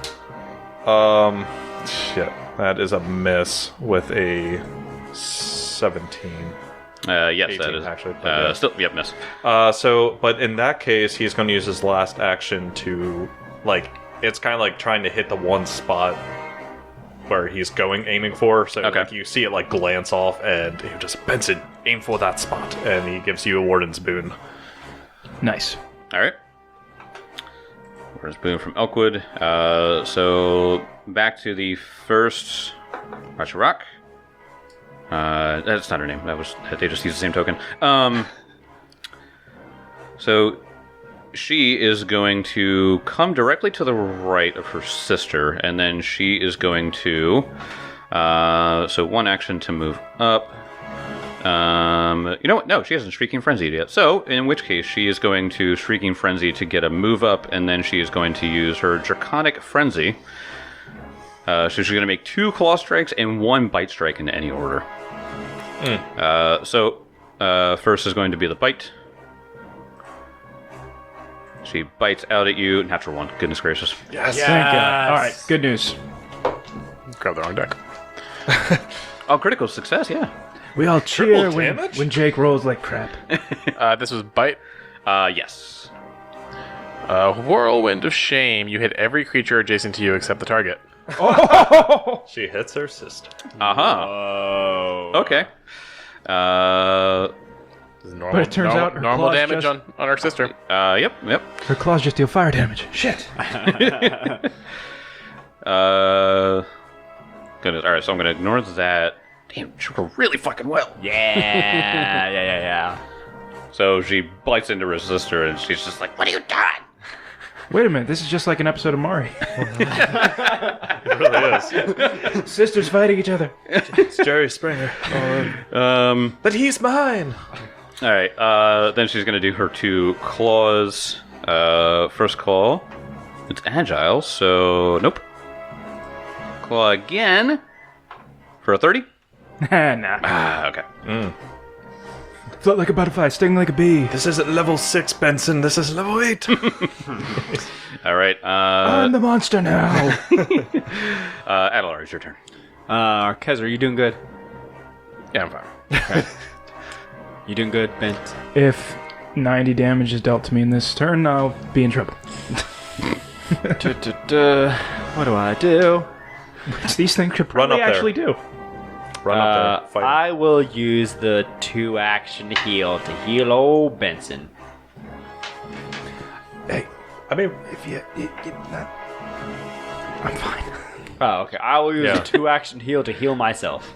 Speaker 5: Um, shit. That is a miss with a seventeen.
Speaker 1: Uh, yes, that
Speaker 5: eighteen,
Speaker 1: is.
Speaker 5: actually, but
Speaker 1: uh,
Speaker 5: yeah.
Speaker 1: Still, yep, miss.
Speaker 5: Uh, so, but in that case, he's going to use his last action to, like, it's kind of like trying to hit the one spot where he's going, aiming for. So,
Speaker 1: Okay.
Speaker 5: like, you see it, like, glance off, and you just, Benson, aim for that spot. And he gives you a Warden's Boon.
Speaker 2: Nice.
Speaker 1: All right. Where's Boom from Elkwood? Uh, so back to the first Archer Rock. Uh, that's not her name. That was they just used the same token. Um, so she is going to come directly to the right of her sister, and then she is going to. Uh, so one action to move up. Um, you know what? No, she hasn't Shrieking Frenzied yet. So, in which case, she is going to Shrieking Frenzy to get a move up, and then she is going to use her Draconic Frenzy. Uh, so she's going to make two Claw Strikes and one Bite Strike in any order. Uh, so, uh, first is going to be the Bite. She bites out at you. Natural one. Goodness gracious.
Speaker 5: Yes.
Speaker 2: Thank God. All right, good news.
Speaker 4: Grab the wrong deck.
Speaker 1: Oh, critical success, yeah.
Speaker 2: We all cheer
Speaker 5: Triple
Speaker 2: when,
Speaker 5: damage?
Speaker 2: when Jake rolls like crap.
Speaker 4: Uh, this was bite.
Speaker 1: Uh, yes.
Speaker 4: Uh, whirlwind of shame. You hit every creature adjacent to you except the target.
Speaker 5: She hits her sister.
Speaker 1: Uh-huh.
Speaker 3: Oh.
Speaker 1: Okay. Uh,
Speaker 4: This is normal,
Speaker 2: But it turns
Speaker 4: normal,
Speaker 2: out her
Speaker 4: normal
Speaker 2: claws
Speaker 4: damage
Speaker 2: just-
Speaker 4: on, on our sister.
Speaker 1: uh, yep, yep.
Speaker 2: Her claws just deal fire damage. Shit.
Speaker 1: Uh, goodness. All right, so I'm gonna ignore that. Damn, she rolled really fucking well.
Speaker 3: Yeah, yeah, yeah, yeah.
Speaker 1: So she bites into her sister, and she's just like, "What are you doing?"
Speaker 2: Wait a minute, this is just like an episode of Mari.
Speaker 5: It really is.
Speaker 2: Sisters fighting each other.
Speaker 5: It's Jerry Springer.
Speaker 1: Um.
Speaker 5: But he's mine.
Speaker 1: All right. Uh. Then she's gonna do her two claws. Uh. First claw. It's agile, so nope. Claw again. For a thirty.
Speaker 2: Nah.
Speaker 1: Ah. Okay.
Speaker 2: Float like a butterfly, sting like a bee.
Speaker 5: This isn't level six, Benson. This is level eight.
Speaker 1: All right. Uh.
Speaker 2: I'm the monster now.
Speaker 1: uh. Adelar, it's your turn.
Speaker 3: Uh, Kez, are you doing good?
Speaker 4: Yeah, I'm fine.
Speaker 3: You doing good, Bent?
Speaker 2: If ninety damage is dealt to me in this turn, I'll be in trouble.
Speaker 3: Duh, duh, duh. What do I do?
Speaker 2: Which these things could
Speaker 5: Run
Speaker 2: probably
Speaker 5: up there.
Speaker 2: actually do.
Speaker 5: run
Speaker 3: Uh,
Speaker 5: up there, fight him.
Speaker 3: I will use the two action heal to heal old Benson.
Speaker 5: Hey, I mean, if you, you, you not,
Speaker 2: I'm fine.
Speaker 3: Oh, okay. I will use
Speaker 5: Yeah.
Speaker 3: the two action heal to heal myself.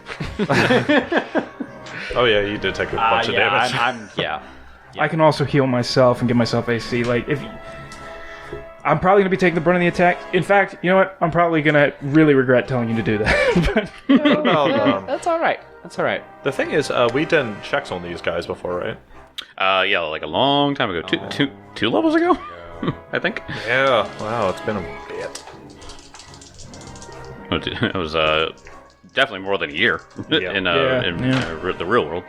Speaker 5: oh yeah, you did take a
Speaker 3: Uh,
Speaker 5: bunch of
Speaker 3: yeah,
Speaker 5: damage.
Speaker 3: I'm, I'm yeah.
Speaker 2: I can also heal myself and give myself A C. Like if I'm probably gonna be taking the brunt of the attack. In fact, you know what? I'm probably gonna really regret telling you to do that. But
Speaker 5: What about, um,
Speaker 3: That's all right. That's all right.
Speaker 5: the thing is, uh, we done checks on these guys before, right?
Speaker 1: Uh, yeah, like a long time ago, two, two, two levels ago, I think.
Speaker 5: Yeah. Wow, it's been a bit.
Speaker 1: It was uh, definitely more than a year
Speaker 5: Yeah.
Speaker 1: in, uh,
Speaker 2: Yeah,
Speaker 1: in
Speaker 2: yeah.
Speaker 1: uh, re- the real world.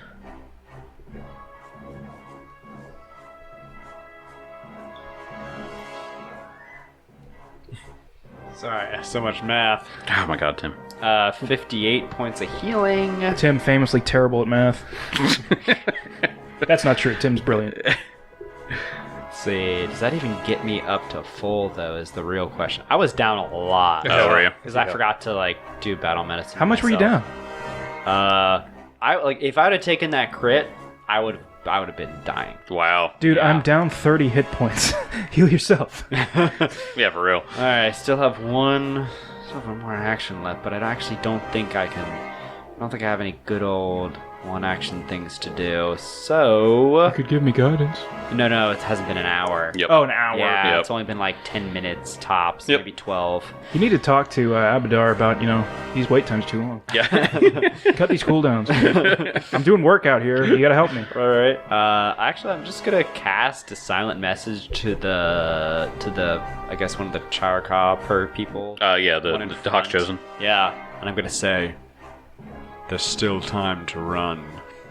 Speaker 3: Sorry, so much math.
Speaker 1: Oh my god, Tim.
Speaker 3: Uh, fifty-eight points of healing.
Speaker 2: Tim, famously terrible at math. That's not true. Tim's brilliant.
Speaker 3: Let's see, does that even get me up to full though? Is the real question. I was down a lot.
Speaker 1: Oh, were you?
Speaker 3: Because I forgot to like do battle medicine.
Speaker 2: How much were you down?
Speaker 3: myself. Uh, I like if I would have taken that crit, I would I would have been dying.
Speaker 1: Wow.
Speaker 2: Dude,
Speaker 3: Yeah.
Speaker 2: I'm down thirty hit points. Heal yourself.
Speaker 1: Yeah, for real.
Speaker 3: All right, I still have one, still have one more action left, but I actually don't think I can. I don't think I have any good old one action things to do. So
Speaker 2: Could give me guidance.
Speaker 3: no, no, it hasn't been an hour.
Speaker 1: Yep.
Speaker 2: Oh, an hour.
Speaker 3: Yeah,
Speaker 1: Yep.
Speaker 3: it's only been like ten minutes tops,
Speaker 1: Yep.
Speaker 3: maybe twelve.
Speaker 2: You need to talk to uh, Abadar about, you know, these wait times too long.
Speaker 1: Yeah.
Speaker 2: Cut these cooldowns. I'm doing work out here. You gotta help me.
Speaker 3: All right. Uh, actually, I'm just gonna cast a silent message to the to the I guess one of the Charaka per people.
Speaker 1: uh, yeah, the,
Speaker 3: One in
Speaker 1: the, the Hawk's
Speaker 3: front.
Speaker 1: Chosen.
Speaker 3: Yeah, and I'm gonna say, "There's still time to run."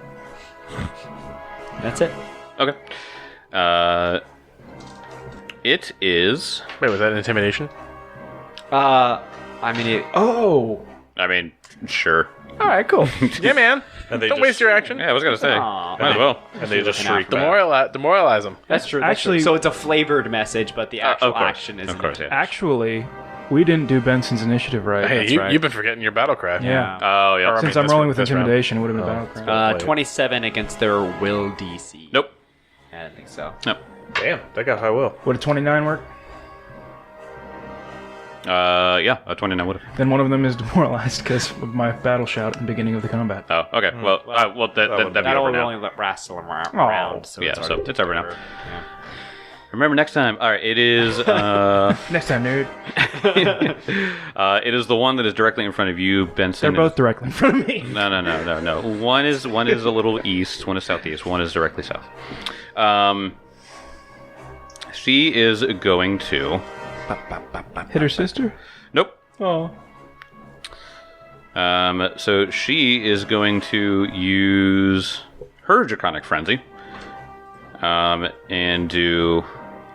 Speaker 3: That's it.
Speaker 1: Okay. Uh, it is.
Speaker 4: Wait, was that intimidation?
Speaker 3: Uh, I mean, it,
Speaker 2: Oh.
Speaker 1: I mean, sure.
Speaker 3: all right, cool.
Speaker 4: Yeah, man.
Speaker 5: And they
Speaker 4: Don't
Speaker 5: just,
Speaker 4: waste your action.
Speaker 1: Yeah, I was gonna say.
Speaker 3: Aw.
Speaker 1: Might as well.
Speaker 5: And they just
Speaker 3: Looking out
Speaker 5: shriek
Speaker 3: for
Speaker 5: back.
Speaker 4: Demoralize, demoralize them.
Speaker 3: That's true. That's
Speaker 2: Actually-
Speaker 3: true. So it's a flavored message, but the
Speaker 1: Uh,
Speaker 3: actual
Speaker 1: of course.
Speaker 3: action is
Speaker 1: Of course, yeah.
Speaker 2: Actually, we didn't do Benson's initiative right.
Speaker 4: Hey,
Speaker 3: That's
Speaker 4: you,
Speaker 3: right.
Speaker 4: you've been forgetting your battle cry.
Speaker 2: Yeah.
Speaker 1: Oh, yeah.
Speaker 4: Or-
Speaker 2: Since
Speaker 4: I
Speaker 2: I'm
Speaker 4: mean,
Speaker 2: rolling
Speaker 4: this-
Speaker 2: with
Speaker 4: this round.
Speaker 2: intimidation, it would have been
Speaker 5: Oh.
Speaker 2: battle cry.
Speaker 3: Uh,
Speaker 5: Wait.
Speaker 3: twenty-seven against their will D C.
Speaker 1: Nope.
Speaker 3: I don't think so.
Speaker 1: Nope.
Speaker 5: Damn, that got high will.
Speaker 2: Would a twenty-nine work?
Speaker 1: Uh, yeah, a twenty-nine would have.
Speaker 2: Then one of them is demoralized because of my battle shout at the beginning of the combat.
Speaker 1: Oh, okay. Well, uh, well, that, that,
Speaker 5: would-
Speaker 1: that'd be
Speaker 3: That'll
Speaker 1: over now.
Speaker 3: only let wrestle them around.
Speaker 2: Oh.
Speaker 3: around, so
Speaker 1: Yeah,
Speaker 3: it's
Speaker 1: so
Speaker 3: already
Speaker 1: it's over now.
Speaker 3: Yeah.
Speaker 1: Remember next time. All right, it is. Uh,
Speaker 2: Next time, nerd.
Speaker 1: uh, it is the one that is directly in front of you, Benson.
Speaker 2: They're both directly in front of me.
Speaker 1: No, no, no, no, no. One is one is a little east. One is southeast. One is directly south. Um, she is going to.
Speaker 2: Hit her sister?
Speaker 1: Nope.
Speaker 2: Oh.
Speaker 1: Um, so she is going to use her Draconic Frenzy. Um, and do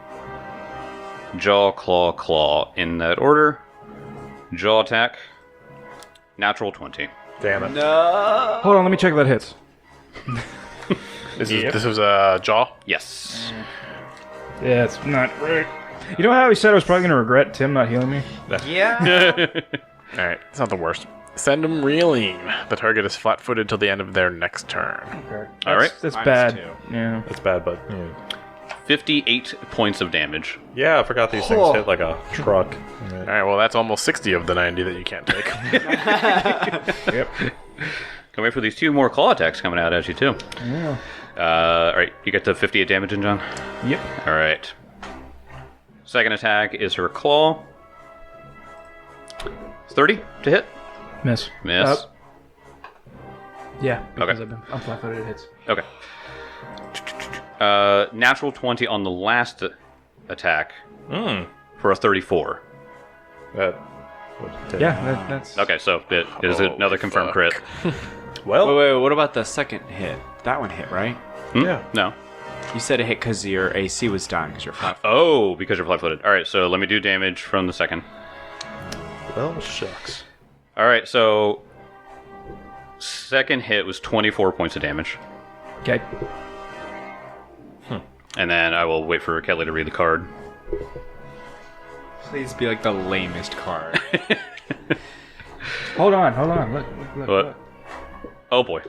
Speaker 1: Jaw, Claw, Claw in that order. Jaw attack. Natural twenty.
Speaker 5: Damn it.
Speaker 2: Hold on, let me check if that hits.
Speaker 4: This
Speaker 5: Yep.
Speaker 4: is this was a uh, jaw.
Speaker 1: Yes.
Speaker 2: Yeah, it's not right. You know how he said I was probably going to regret Tim not healing me?
Speaker 3: Yeah.
Speaker 4: All right, it's not the worst. Send them reeling. The target is flat-footed till the end of their next turn.
Speaker 1: All right.
Speaker 2: That's
Speaker 3: Minus
Speaker 2: bad.
Speaker 3: two.
Speaker 2: Yeah.
Speaker 5: That's bad, but yeah.
Speaker 1: fifty-eight points of damage.
Speaker 5: Yeah, I forgot these things
Speaker 3: Oh.
Speaker 5: hit like a truck.
Speaker 4: All right, well that's almost sixty of the ninety that you can't take.
Speaker 2: Yep.
Speaker 1: Can wait for these two more claw attacks coming out at you too.
Speaker 2: Yeah.
Speaker 1: Uh, all right, you get the fifty-eight damage in, John.
Speaker 2: Yep.
Speaker 1: All right. Second attack is her claw. thirty to hit.
Speaker 2: Miss.
Speaker 1: Miss.
Speaker 2: Uh, yeah, because
Speaker 1: Okay.
Speaker 2: I've been, I'm flat-footed. It hits.
Speaker 1: Okay. Uh, natural twenty on the last attack
Speaker 5: Hmm.
Speaker 1: for a thirty-four.
Speaker 5: That would take-
Speaker 2: Yeah, that, that's...
Speaker 1: Okay, so it is
Speaker 4: Holy
Speaker 1: another confirmed
Speaker 4: fuck.
Speaker 1: crit.
Speaker 5: Well,
Speaker 3: Wait, wait, wait, what about the second hit? That one hit, right?
Speaker 1: Hmm?
Speaker 5: Yeah.
Speaker 1: No.
Speaker 3: You said it hit because your A C was down because you're flat.
Speaker 1: Oh, because you're flat-footed. All right, so let me do damage from the second.
Speaker 5: well, shucks.
Speaker 1: All right, so second hit was twenty-four points of damage,
Speaker 2: Okay.
Speaker 3: Hmm.
Speaker 1: and then I will wait for Kelly to read the card.
Speaker 3: Please be like the lamest card.
Speaker 2: Hold on, hold on. Look, look, look.
Speaker 1: What?
Speaker 2: look.
Speaker 1: Oh boy.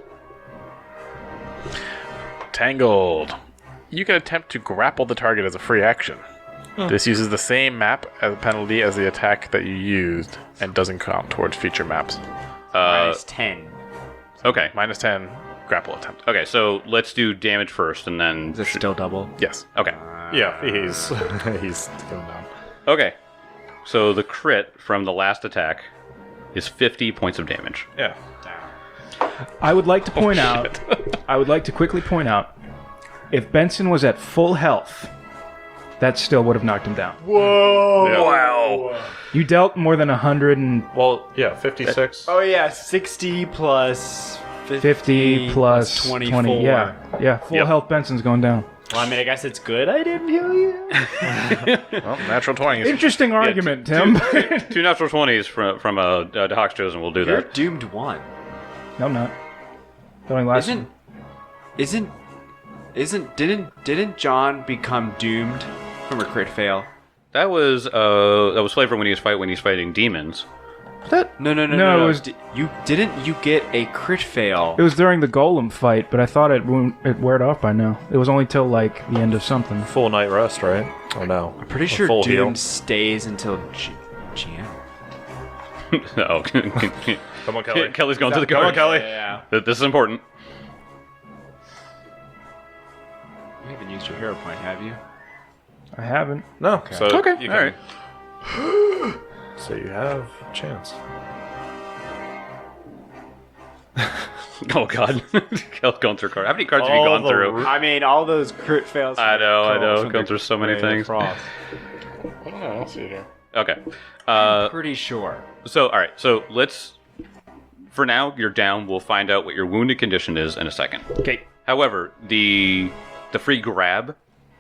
Speaker 4: Tangled. You can attempt to grapple the target as a free action. This uses the same map as a penalty as the attack that you used and doesn't count towards future maps.
Speaker 1: Uh,
Speaker 3: Minus ten.
Speaker 1: okay.
Speaker 4: Minus ten grapple attempt.
Speaker 1: Okay, so let's do damage first, and then.
Speaker 3: Is it still double?
Speaker 4: Yes.
Speaker 1: Okay.
Speaker 5: Yeah, he's he's going down.
Speaker 1: Okay. So the crit from the last attack is fifty points of damage.
Speaker 5: Yeah.
Speaker 2: I would like to point out. I would like to quickly point out, if Benson was at full health, that still would have knocked him down.
Speaker 5: Yeah.
Speaker 1: Wow.
Speaker 2: You dealt more than a hundred and
Speaker 5: Well, yeah, fifty-six.
Speaker 3: Oh yeah, sixty plus fifty,
Speaker 2: fifty plus
Speaker 3: twenty-four.
Speaker 2: twenty. Yeah, yeah. Full
Speaker 1: Yep.
Speaker 2: health Benson's going down.
Speaker 3: Well, I mean, I guess it's good I didn't heal you.
Speaker 4: Well, natural twenty.
Speaker 2: Interesting argument, Tim.
Speaker 1: Two natural twenties from from uh, uh, Hawk's Chosen will do
Speaker 3: You're
Speaker 1: that.
Speaker 3: doomed one.
Speaker 2: No, I'm not. That only lasts.
Speaker 3: Isn't isn't isn't didn't didn't John become doomed from a crit fail?
Speaker 1: That was uh that was Flavor when he was fight when he's fighting demons. That
Speaker 3: No, no, no,
Speaker 2: No,
Speaker 3: no.
Speaker 2: it
Speaker 3: no.
Speaker 2: was-
Speaker 3: Di- you didn't you get a crit fail?
Speaker 2: It was during the golem fight, but I thought it wo- it wore off by now. It was only till like the end of something.
Speaker 5: Full night rest, right? Or no?
Speaker 3: I'm pretty
Speaker 5: A
Speaker 3: sure
Speaker 5: full
Speaker 3: doomed
Speaker 5: heal.
Speaker 3: stays until G- G M.
Speaker 1: oh.
Speaker 5: Come on, Kelly.
Speaker 1: Kelly's going to the
Speaker 5: Come on,
Speaker 1: card.
Speaker 5: Kelly.
Speaker 3: Yeah.
Speaker 1: Th- This is important.
Speaker 3: You haven't used your hero point, have you?
Speaker 2: I haven't.
Speaker 5: No. So
Speaker 1: Okay,
Speaker 5: you
Speaker 1: all
Speaker 5: can,
Speaker 1: right.
Speaker 5: So you have a chance.
Speaker 1: Oh god, Kel's going through cards. How many cards have you
Speaker 5: All
Speaker 1: gone
Speaker 5: the
Speaker 1: through?
Speaker 5: ru-
Speaker 3: I mean, all those crit fails.
Speaker 1: I know, I know.
Speaker 3: from
Speaker 1: Going
Speaker 3: the-
Speaker 1: through so many
Speaker 3: the
Speaker 1: things.
Speaker 3: frost.
Speaker 4: I don't know. I'll see it here.
Speaker 1: Okay. Uh,
Speaker 3: Pretty sure.
Speaker 1: so all right. So let's. For now, you're down. We'll find out what your wounded condition is in a second.
Speaker 2: Okay.
Speaker 1: However, the the free grab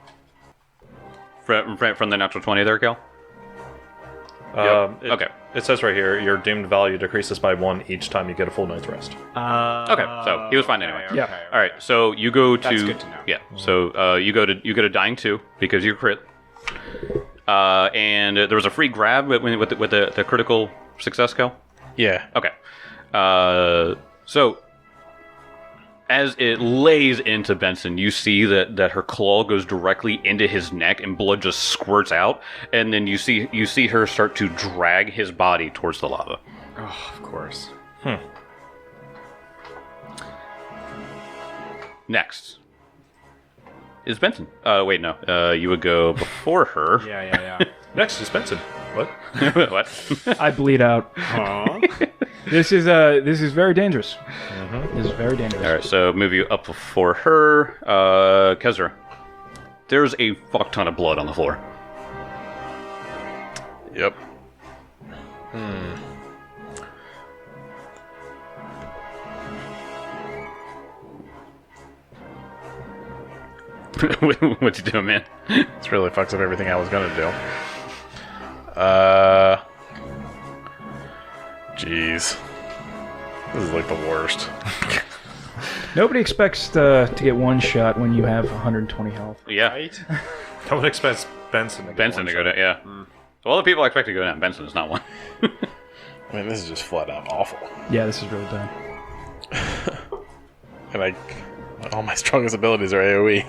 Speaker 1: from from, from the natural twenty there, Kel.
Speaker 5: Um, it,
Speaker 1: Okay.
Speaker 5: It says right here, your doomed value decreases by one each time you get a full night's rest.
Speaker 3: Uh,
Speaker 1: Okay, so he was fine anyway.
Speaker 2: Yeah.
Speaker 1: All right, so you go to
Speaker 3: That's good to know.
Speaker 1: yeah. So uh, you go to you go to dying two because you're crit, uh, and there was a free grab with with the, with the, the critical success, Kel.
Speaker 4: Yeah.
Speaker 1: Okay, uh, so as it lays into Benson, you see that, that her claw goes directly into his neck and blood just squirts out, and then you see you see her start to drag his body towards the lava.
Speaker 3: Oh, of course.
Speaker 1: Next is Benson. Uh, wait, no. Uh, you would go before her.
Speaker 3: Yeah, yeah, yeah.
Speaker 5: Next is Benson. What?
Speaker 1: What?
Speaker 2: I bleed out.
Speaker 3: Huh?
Speaker 2: This is uh this is very dangerous. This is very dangerous.
Speaker 1: All right, so move you up before her. Uh, Kezra. There's a fuck ton of blood on the floor.
Speaker 4: Yep.
Speaker 1: What you doing, man?
Speaker 4: This really fucks up everything I was gonna do. Uh. Jeez. This is like the worst.
Speaker 2: Nobody expects uh, to get one shot when you have one hundred twenty health.
Speaker 1: Yeah,
Speaker 3: Right?
Speaker 5: I would expect Benson to get
Speaker 1: Benson
Speaker 5: one
Speaker 1: to go
Speaker 5: shot.
Speaker 1: down. Yeah. So all the people I expect to go down, Benson is not one.
Speaker 4: I mean, this is just flat out awful.
Speaker 2: Yeah, this is really bad.
Speaker 4: And I, all my strongest abilities are AoE.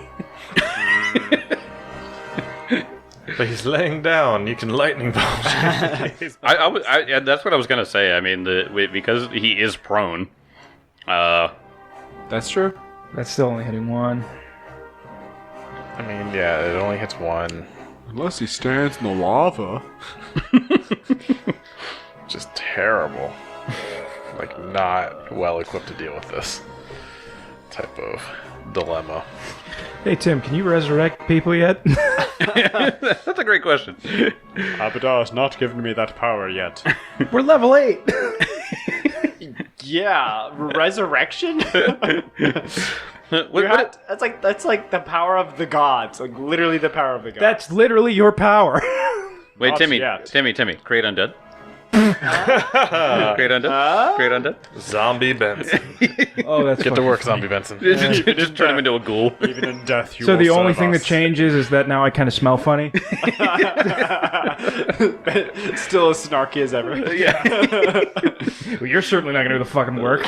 Speaker 5: But he's laying down. You can lightning bolt.
Speaker 1: I, I, was- I, yeah, that's what I was gonna say. I mean, the wait, because he is prone. Uh,
Speaker 3: That's true.
Speaker 2: That's still only hitting one.
Speaker 4: I mean, yeah, it only hits one.
Speaker 3: Unless he stands in the lava.
Speaker 4: Just terrible. Like, not well equipped to deal with this type of dilemma.
Speaker 2: Hey Tim, can you resurrect people yet?
Speaker 1: that's a great question.
Speaker 3: Abadar's not given me that power yet.
Speaker 2: We're level eight.
Speaker 3: Yeah, resurrection.
Speaker 1: What-
Speaker 3: You
Speaker 1: what-
Speaker 3: have to- that's like that's like the power of the gods, like literally the power of the gods.
Speaker 2: That's literally your power.
Speaker 1: wait,
Speaker 3: not
Speaker 1: Timmy,
Speaker 3: yet.
Speaker 1: Timmy, Timmy, create undead. Great undead. Great undead.
Speaker 5: Zombie Benson.
Speaker 2: Oh, that's
Speaker 4: Get to
Speaker 2: fucking-
Speaker 4: work, Zombie Benson.
Speaker 1: Just, just turn him into a ghoul.
Speaker 3: Even in death, you
Speaker 2: So
Speaker 3: will
Speaker 2: the only
Speaker 3: serve
Speaker 2: thing
Speaker 3: us.
Speaker 2: that changes is that now I kind of smell funny.
Speaker 3: Still as snarky as ever.
Speaker 2: Well, you're certainly not gonna do the fucking work.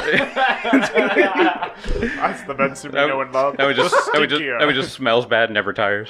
Speaker 3: That's the Benson we know and love.
Speaker 1: That would just, that would just,
Speaker 3: Stinkier.
Speaker 1: that would just smells bad and never tires.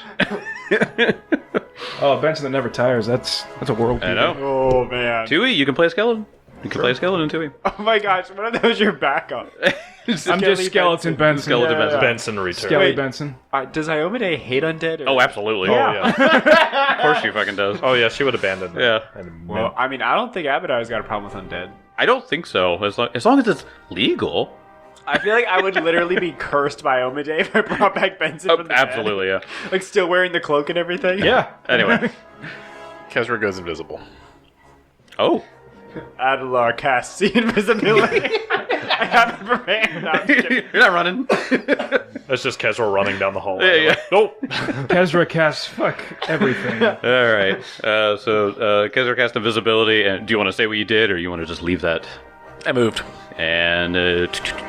Speaker 2: Oh, Benson that never tires. That's that's a world.
Speaker 1: I know.
Speaker 3: Oh man.
Speaker 1: Tui, you can play a skeleton. You can play a skeleton, Tui.
Speaker 3: Oh my gosh, what if that was your backup?
Speaker 2: I'm just skeleton Benson.
Speaker 1: Skeleton
Speaker 3: Yeah,
Speaker 1: Benson.
Speaker 3: yeah.
Speaker 5: Benson return.
Speaker 2: Skelly
Speaker 3: Wait.
Speaker 2: Benson.
Speaker 3: Uh, does Iomade hate undead? Or?
Speaker 1: Oh, absolutely.
Speaker 5: Oh yeah.
Speaker 1: Of course she fucking does.
Speaker 5: Oh yeah. She would abandon. them.
Speaker 1: Yeah.
Speaker 5: And
Speaker 3: Well, I mean, I don't think Abadai's got a problem with undead.
Speaker 1: I don't think so. As long as, long as it's legal.
Speaker 3: I feel like I would literally be cursed by Omade if I brought back Benson
Speaker 1: Oh,
Speaker 3: from the dead.
Speaker 1: absolutely, yeah.
Speaker 3: Like still wearing the cloak and everything.
Speaker 2: Yeah.
Speaker 1: Anyway.
Speaker 4: Kezra goes invisible.
Speaker 1: Oh.
Speaker 3: Adelar casts the invisibility. I haven't prepared. No, I'm just kidding.
Speaker 1: You're not running.
Speaker 5: That's just Kezra running down the hallway.
Speaker 1: Yeah, yeah.
Speaker 5: Like, nope.
Speaker 2: Kezra casts fuck everything.
Speaker 1: All right. Uh, so, uh, Kezra cast invisibility. And do you want to say what you did, or you want to just leave that?
Speaker 4: I moved.
Speaker 1: And, uh,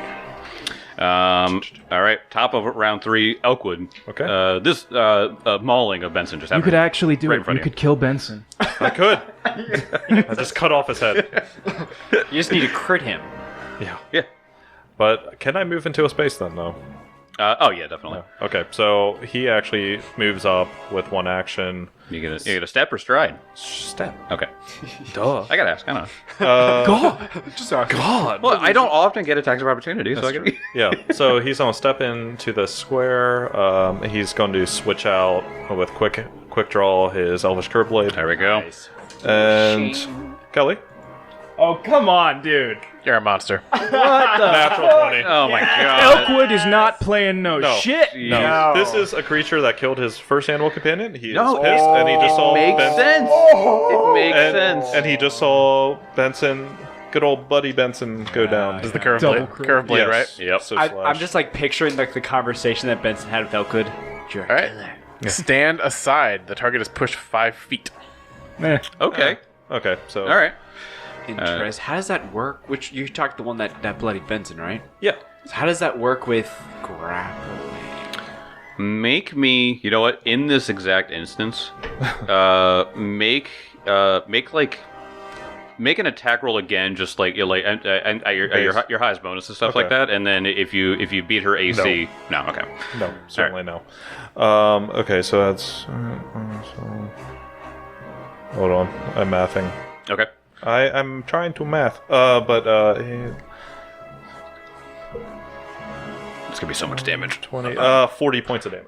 Speaker 1: um, all right. Top of round three, Elkwood.
Speaker 5: Okay.
Speaker 1: Uh, this uh, uh, mauling of Benson just
Speaker 2: You
Speaker 1: happened.
Speaker 2: could actually do
Speaker 1: Right in
Speaker 2: it.
Speaker 1: front
Speaker 2: You
Speaker 1: of you.
Speaker 2: could kill Benson.
Speaker 5: I could. I just cut off his head.
Speaker 3: You just need to crit him.
Speaker 5: Yeah.
Speaker 1: Yeah.
Speaker 5: But can I move into a space then, though?
Speaker 1: Uh, oh yeah, definitely.
Speaker 5: Okay, so he actually moves up with one action.
Speaker 1: You get a you get a step or stride.
Speaker 5: Step.
Speaker 1: Okay.
Speaker 5: Duh.
Speaker 1: I gotta ask. I know.
Speaker 2: God.
Speaker 3: Just uh,
Speaker 5: God.
Speaker 1: Well, I don't often get attacks of opportunity, so I
Speaker 5: That's
Speaker 1: can.
Speaker 5: Yeah, so he's going to step into the square. Um, he's going to switch out with quick quick draw his Elvish Curve Blade.
Speaker 1: There we go.
Speaker 5: And Kelly,
Speaker 2: Oh, come on, dude.
Speaker 4: You're a monster.
Speaker 5: natural twenty.
Speaker 1: Oh my god.
Speaker 2: Elkwood is not playing no,
Speaker 5: No.
Speaker 2: shit.
Speaker 5: No,
Speaker 3: No.
Speaker 5: this is a creature that killed his first animal companion. He is
Speaker 1: No,
Speaker 5: pissed, and he just saw
Speaker 1: Makes
Speaker 5: Benson.
Speaker 1: sense. It makes
Speaker 5: And,
Speaker 1: sense.
Speaker 5: and he just saw Benson, good old buddy Benson, go down.
Speaker 4: This is the curve
Speaker 2: Double
Speaker 4: blade.
Speaker 2: crit.
Speaker 4: Curve blade,
Speaker 5: Yes.
Speaker 4: right?
Speaker 1: Yep.
Speaker 5: So
Speaker 3: I,
Speaker 5: slash.
Speaker 3: I'm just like picturing like the conversation that Benson had with Elkwood. You're a
Speaker 4: All right.
Speaker 3: killer.
Speaker 4: Stand aside. The target is pushed five feet.
Speaker 2: Eh.
Speaker 1: Okay.
Speaker 5: Okay, so
Speaker 1: All right.
Speaker 3: Interest. How does that work? Which you talked the one that that bloody Benson, right?
Speaker 5: yeah,
Speaker 3: So how does that work with grappling?
Speaker 1: Make me. You know what? In this exact instance, uh, make uh, make like. Make an attack roll again, just like you like, and, and, and your, your
Speaker 5: Base.
Speaker 1: your highest bonus and stuff
Speaker 5: Okay.
Speaker 1: like that. And then if you if you beat her A C, no, okay.
Speaker 5: no, certainly no. Um, okay, so that's. Uh, so, hold on, I'm mathing.
Speaker 1: Okay.
Speaker 5: I am trying to math. Uh, but uh, eh,
Speaker 1: It's gonna be so much damage.
Speaker 5: twenty. Uh, forty points of damage.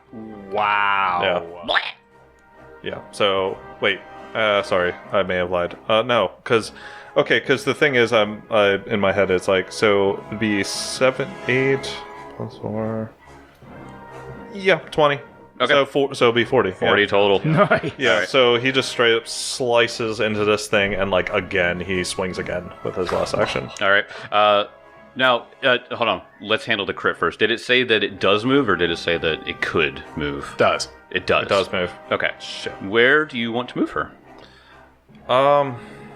Speaker 3: Wow.
Speaker 5: Yeah. Yeah. So wait. Uh, sorry, I may have lied. Uh, no, because okay, because the thing is, I'm uh, in my head. It's like so it'd be seven, eight plus four. Yeah, twenty.
Speaker 1: Okay.
Speaker 5: So four. So it'd be forty.
Speaker 1: Forty
Speaker 5: Yeah.
Speaker 1: total.
Speaker 2: Nice.
Speaker 5: Yeah,
Speaker 1: Alright.
Speaker 5: so he just straight up slices into this thing, and like again, he swings again with his last action.
Speaker 1: All right. Uh, now, uh, hold on. Let's handle the crit first. Did it say that it does move, or did it say that it could move?
Speaker 4: Does.
Speaker 1: It does.
Speaker 5: It does move.
Speaker 1: Okay.
Speaker 5: Shit.
Speaker 1: Where do you want to move her?
Speaker 5: Um,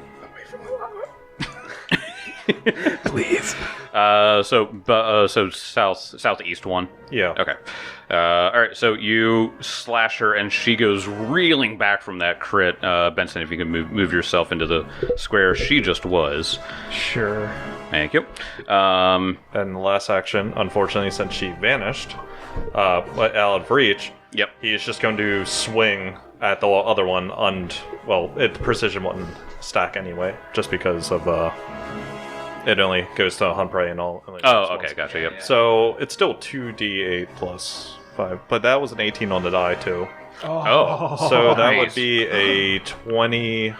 Speaker 2: Please.
Speaker 1: Uh, so, bu- uh, so south, southeast one.
Speaker 5: yeah.
Speaker 1: Okay. Uh, all right. So you slash her, and she goes reeling back from that crit. Uh, Benson, if you can move move yourself into the square she just was.
Speaker 2: Sure.
Speaker 1: Thank you. Um,
Speaker 5: And the last action, unfortunately, since she vanished, uh, out of reach,
Speaker 1: yep.
Speaker 5: he is just going to swing at the other one, and well, it precision wouldn't stack anyway, just because of uh, it only goes to hunt prey and all. only
Speaker 1: Oh,
Speaker 5: goes
Speaker 1: okay.
Speaker 5: once.
Speaker 1: Gotcha. Yep.
Speaker 5: So it's still two d eight plus five, but that was an eighteen on the die too.
Speaker 1: Oh.
Speaker 5: So that would
Speaker 1: nice.
Speaker 5: be a twenty.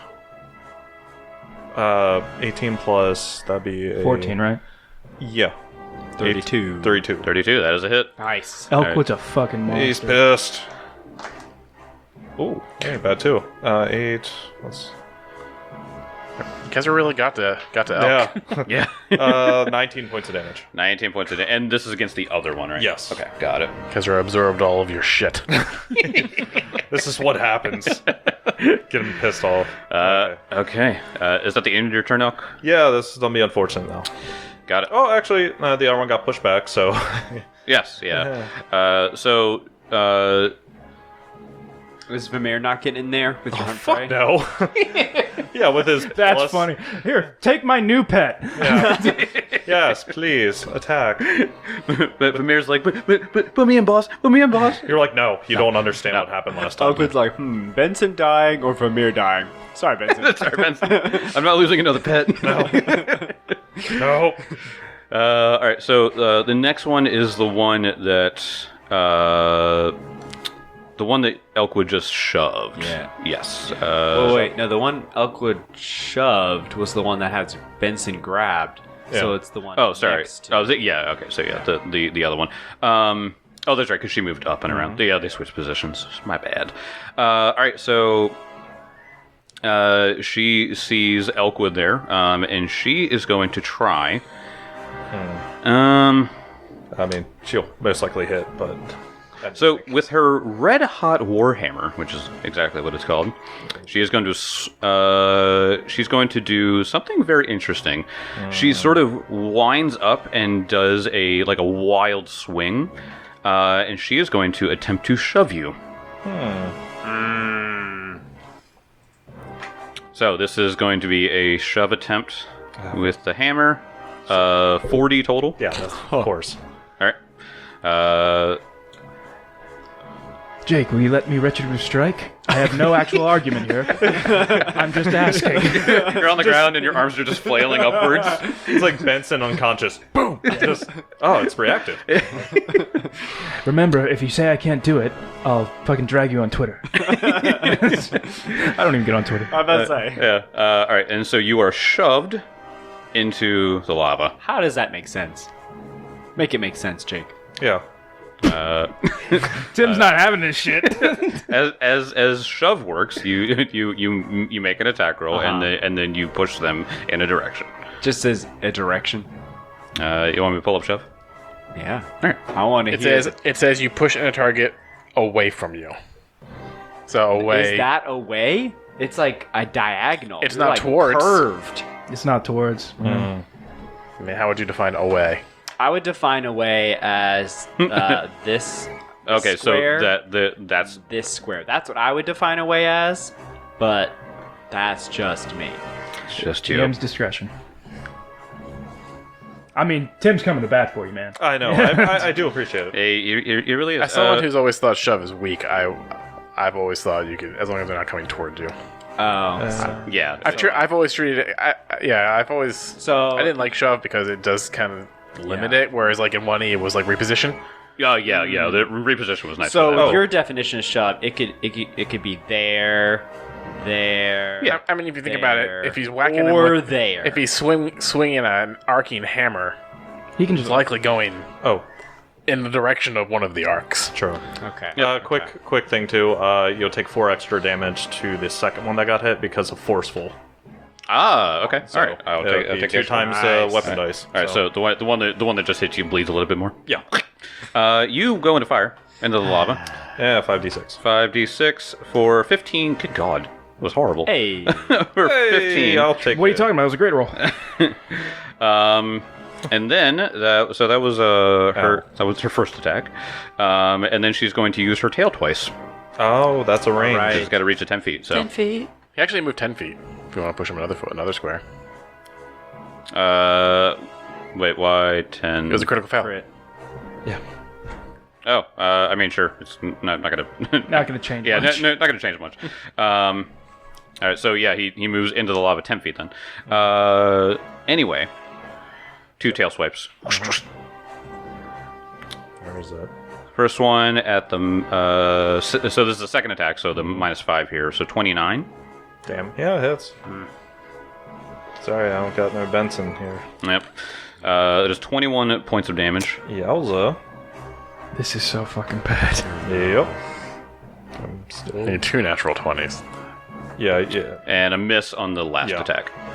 Speaker 5: Uh, eighteen plus, that'd be a
Speaker 2: fourteen, right?
Speaker 5: Yeah,
Speaker 3: thirty-two.
Speaker 5: thirty-two.
Speaker 1: thirty-two. That is a hit.
Speaker 3: Nice.
Speaker 2: Elkwood's a fucking monster.
Speaker 5: He's pissed. Ooh, ain't bad too. Uh, eight. Let's.
Speaker 4: Kezra really got to got to elk.
Speaker 5: Yeah.
Speaker 1: Yeah.
Speaker 5: uh, nineteen points of damage.
Speaker 1: nineteen points a day. And this is against the other one, right?
Speaker 5: Yes.
Speaker 1: Okay, got it.
Speaker 4: Kezra absorbed all of your shit.
Speaker 5: This is what happens. Get him pissed off.
Speaker 1: Uh,
Speaker 5: Okay.
Speaker 1: okay. Uh, is that the end of your turn, Elk?
Speaker 5: Yeah, this is gonna be unfortunate now.
Speaker 1: Got it.
Speaker 5: Oh, actually, uh, the other one got pushed back, so
Speaker 1: Yes, yeah. Uh, so, uh,
Speaker 3: Was Vamir not getting in there with your hunt
Speaker 5: fuck
Speaker 3: prey?
Speaker 5: no. Yeah, with his
Speaker 2: That's
Speaker 5: plus-
Speaker 2: funny. Here, take my new pet.
Speaker 5: Yes, please attack.
Speaker 1: but Vermeer's like, but, but, but, put me in, boss. Put me in, boss.
Speaker 5: You're like, no, you don't understand what happened last time.
Speaker 3: Elkwood's like, hmm, Benson dying or Vamir dying? Sorry, Benson.
Speaker 1: Sorry, Benson. I'm not losing another pet. No.
Speaker 5: No.
Speaker 1: Uh, all right, so uh, the next one is the one that uh, the one that Elkwood just shoved.
Speaker 3: Yeah.
Speaker 1: Yes. Uh,
Speaker 3: Oh wait, no, the one Elkwood shoved was the one that has Benson grabbed. So
Speaker 5: Yeah.
Speaker 3: it's the one.
Speaker 1: Oh, sorry.
Speaker 3: next to-
Speaker 1: Oh, is it? Yeah. Okay. So yeah, the the, the other one. Um. Oh, that's right, because she moved up and around. Yeah, they switched positions. My bad. Uh. All right. So. Uh, she sees Elkwood there, um, and she is going to try. Um.
Speaker 5: I mean, she'll most likely hit, but.
Speaker 1: So with her red hot warhammer, which is exactly what it's called, she is going to s- uh, she's going to do something very interesting. She sort of winds up and does a like a wild swing, uh, and she is going to attempt to shove you. So this is going to be a shove attempt with the hammer. Uh, forty total.
Speaker 5: Yeah, that's, of course.
Speaker 1: All right. Uh.
Speaker 2: Jake, will you let me retributive strike? I have no actual argument here. I'm just asking.
Speaker 1: You're on the ground and your arms are just flailing upwards.
Speaker 5: It's like Benson unconscious. Boom! Just, oh, it's reactive.
Speaker 2: Remember, if you say I can't do it, I'll fucking drag you on Twitter. I don't even get on Twitter.
Speaker 3: I'm about to say.
Speaker 1: Yeah. Uh, all right, and so you are shoved into the lava.
Speaker 3: How does that make sense? Make it make sense, Jake.
Speaker 5: Yeah.
Speaker 2: Tim's not having this shit.
Speaker 1: As as as shove works, you you you you make an attack roll
Speaker 3: Uh-huh.
Speaker 1: and then and then you push them in a direction.
Speaker 3: Just as a direction.
Speaker 1: Uh, you want me to pull up shove?
Speaker 3: Yeah.
Speaker 1: All right.
Speaker 3: I want to
Speaker 4: It
Speaker 3: hear.
Speaker 4: says it says you push in a target away from you. So away.
Speaker 3: Is that away? It's like a diagonal.
Speaker 4: It's
Speaker 3: You're
Speaker 4: not
Speaker 3: like
Speaker 4: towards.
Speaker 3: curved.
Speaker 2: It's not towards.
Speaker 4: I mean, how would you define away?
Speaker 3: I would define away as uh, this.
Speaker 1: Okay,
Speaker 3: square,
Speaker 1: so that the that's
Speaker 3: this square. That's what I would define away as, but that's just me.
Speaker 1: just you.
Speaker 2: G M's discretion. I mean, Tim's coming to bat for you, man.
Speaker 5: I know. I, I, I do appreciate it.
Speaker 1: Hey, you, you, you really is.
Speaker 4: As someone
Speaker 1: uh,
Speaker 4: who's always thought shove is weak, I I've always thought you could, as long as they're not coming toward you.
Speaker 3: Oh,
Speaker 1: yeah.
Speaker 4: I've tr- I've always treated it. I, I- yeah, I've always.
Speaker 3: so
Speaker 4: I didn't like shove because it does kind of limit
Speaker 3: Yeah.
Speaker 4: it. Whereas like in one E, it was like reposition.
Speaker 1: Oh yeah, yeah. The reposition was nice.
Speaker 3: So
Speaker 1: for that.
Speaker 3: with your definition of shove, it could it could, it could be there, there.
Speaker 4: Yeah, I mean, if you think about
Speaker 3: there,
Speaker 4: it, if he's whacking him
Speaker 3: or
Speaker 4: with,
Speaker 3: there,
Speaker 4: if he's swing swinging an arcing hammer,
Speaker 2: He can
Speaker 4: he's
Speaker 2: just
Speaker 4: likely going
Speaker 5: Oh,
Speaker 4: in the direction of one of the arcs.
Speaker 5: true.
Speaker 3: okay.
Speaker 5: Uh, quick, quick thing too. Uh, you'll take four extra damage to the second one that got hit because of forceful.
Speaker 1: ah, okay.
Speaker 5: So
Speaker 1: all right. I'll
Speaker 5: it'll
Speaker 1: take, I'll
Speaker 5: be
Speaker 1: take
Speaker 5: two
Speaker 1: the extra.
Speaker 5: times uh,
Speaker 3: Nice.
Speaker 5: weapon dice.
Speaker 1: All right, so the one, the one that the one that just hit you bleeds a little bit more.
Speaker 5: yeah,
Speaker 1: Uh, you go into fire into the lava.
Speaker 5: yeah, five d six.
Speaker 1: Five d six for fifteen. Good God, it was horrible.
Speaker 3: Hey,
Speaker 1: for fifteen.
Speaker 5: I'll take.
Speaker 2: What are you
Speaker 5: it.
Speaker 2: talking about? It was a great roll.
Speaker 1: Um, and then that so that was uh her
Speaker 5: Ow.
Speaker 1: that was her first attack. Um, and then she's going to use her tail twice.
Speaker 5: Oh, that's a range.
Speaker 3: right.
Speaker 1: She's got to reach at ten feet. So
Speaker 3: feet.
Speaker 4: He actually moved ten feet. If you want to push him another foot, another square.
Speaker 1: uh, wait, why ten?
Speaker 4: It was a critical fail.
Speaker 3: Crit.
Speaker 5: Yeah.
Speaker 1: Oh, uh, I mean, sure, it's n- not not gonna.
Speaker 2: Not going to change
Speaker 1: Yeah,
Speaker 2: much.
Speaker 1: no, no, not gonna change much. Um, all right, so yeah, he he moves into the lava ten feet then. Uh, anyway, two tail swipes.
Speaker 5: Where is that?
Speaker 1: First one at the uh, s- so this is the second attack, so the minus five here, so twenty nine.
Speaker 5: Damn. Yeah, it hits. Sorry, I don't got no Benson here.
Speaker 1: Yep. Uh, it is twenty one points of damage.
Speaker 5: Yowza.
Speaker 2: This is so fucking bad.
Speaker 5: Yep. I'm
Speaker 4: You
Speaker 5: still.
Speaker 4: need two natural twenties.
Speaker 5: Yeah, yeah.
Speaker 1: And a miss on the last
Speaker 5: Yeah.
Speaker 1: attack.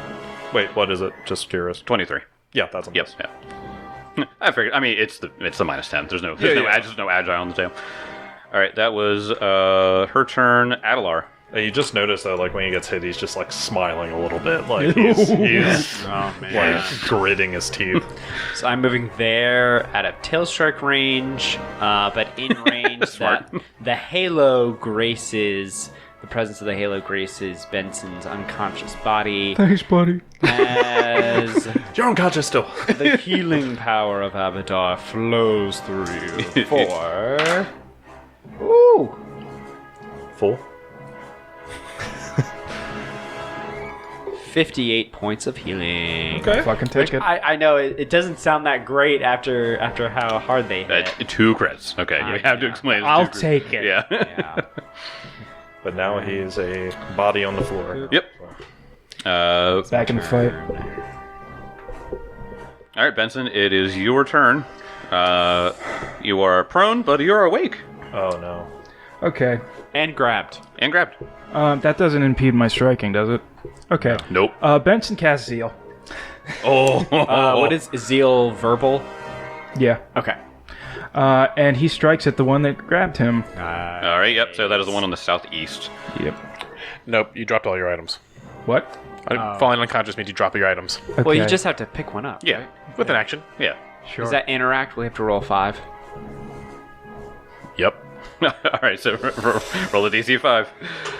Speaker 5: Wait, what is it? Just curious.
Speaker 1: twenty-three.
Speaker 5: Yeah, that's a
Speaker 1: Yep.
Speaker 5: miss.
Speaker 1: Yeah. I figured. I mean, it's the it's the minus ten. There's no there's
Speaker 5: Yeah,
Speaker 1: no
Speaker 5: yeah.
Speaker 1: ag- there's no agile on the tail. All right, that was uh, her turn. Adelar.
Speaker 5: And you just notice that, like, when he gets hit, he's just, like, smiling a little bit. Like, he's, he's
Speaker 3: Oh man.
Speaker 5: like, gritting his teeth.
Speaker 3: So I'm moving there at a tail strike range, uh, but in range
Speaker 1: Smart.
Speaker 3: that the halo graces, the presence of the halo graces Benson's unconscious body
Speaker 2: Thanks, buddy.
Speaker 3: as
Speaker 5: You're unconscious still.
Speaker 3: the healing power of Abadar flows through you for ooh
Speaker 5: Full?
Speaker 3: fifty-eight points of healing.
Speaker 5: Okay.
Speaker 2: Fucking take it.
Speaker 3: I, I know it, it doesn't sound that great after after how hard they hit.
Speaker 1: Uh, two crits. Okay,
Speaker 3: Ah,
Speaker 1: you have to
Speaker 3: yeah.
Speaker 1: explain. it's
Speaker 2: I'll
Speaker 1: two crits.
Speaker 2: take it.
Speaker 1: Yeah.
Speaker 3: Yeah.
Speaker 5: But now he's a body on the floor.
Speaker 1: Yep. Uh,
Speaker 2: Back in the fight.
Speaker 1: all right, Benson. It is your turn. Uh, you are prone, but you're awake
Speaker 5: Oh, no.
Speaker 2: Okay.
Speaker 3: And grabbed.
Speaker 1: and grabbed.
Speaker 2: Um, that doesn't impede my striking, does it? Okay.
Speaker 1: Nope.
Speaker 2: Uh, Benson casts Zeal.
Speaker 1: Oh.
Speaker 3: Uh, what is is Zeal verbal?
Speaker 2: Yeah.
Speaker 3: Okay.
Speaker 2: Uh, and he strikes at the one that grabbed him.
Speaker 3: Uh,
Speaker 1: All right. Yep. So that is the one on the southeast.
Speaker 2: Yep.
Speaker 4: Nope, you dropped all your items.
Speaker 2: What?
Speaker 4: Uh, Falling unconscious means you drop your items
Speaker 2: Okay.
Speaker 3: well, you just have to pick one up.
Speaker 1: Yeah.
Speaker 4: with an action.
Speaker 1: Yeah.
Speaker 2: Sure.
Speaker 3: Does that interact? We have to roll five.
Speaker 4: Yep.
Speaker 1: All right. So r- r- roll a D C five.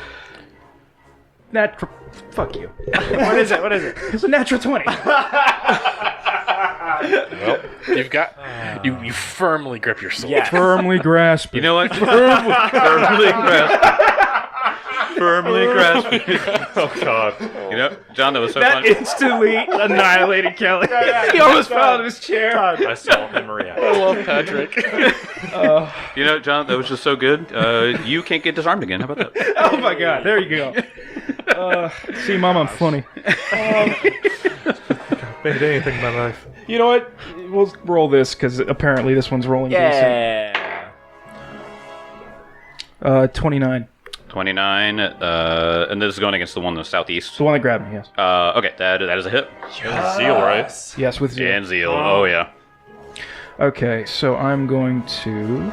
Speaker 2: Nat- Fuck you.
Speaker 3: What is it? What is it?
Speaker 2: It's a natural twenty.
Speaker 4: Well, you've got you. You firmly grip your sword.
Speaker 3: Yeah.
Speaker 2: Firmly grasp.
Speaker 1: You know what? Firmly, firmly grasp. Firmly grasp.
Speaker 5: Oh, God.
Speaker 1: You know, John, that was so
Speaker 2: That
Speaker 1: fun.
Speaker 2: instantly annihilated Kelly. He almost fell out of his chair.
Speaker 5: I saw him react.
Speaker 4: I love Patrick.
Speaker 1: You know, John, that was just so good. Uh, you can't get disarmed again. How about that?
Speaker 2: Oh my god, there you go. Uh, see, Mom, I'm funny.
Speaker 5: Made anything in my life.
Speaker 2: You know what? We'll roll this because apparently this one's rolling decent.
Speaker 3: Yeah.
Speaker 2: Uh, twenty-nine.
Speaker 1: twenty-nine, uh, and this is going against the one in the southeast.
Speaker 2: The one that grabbed me, yes.
Speaker 1: Uh, okay, that, that is a hit.
Speaker 5: Zeal, right?
Speaker 2: Yes, with zero.
Speaker 1: And Zeal. Oh, yeah.
Speaker 2: Okay, so I'm going to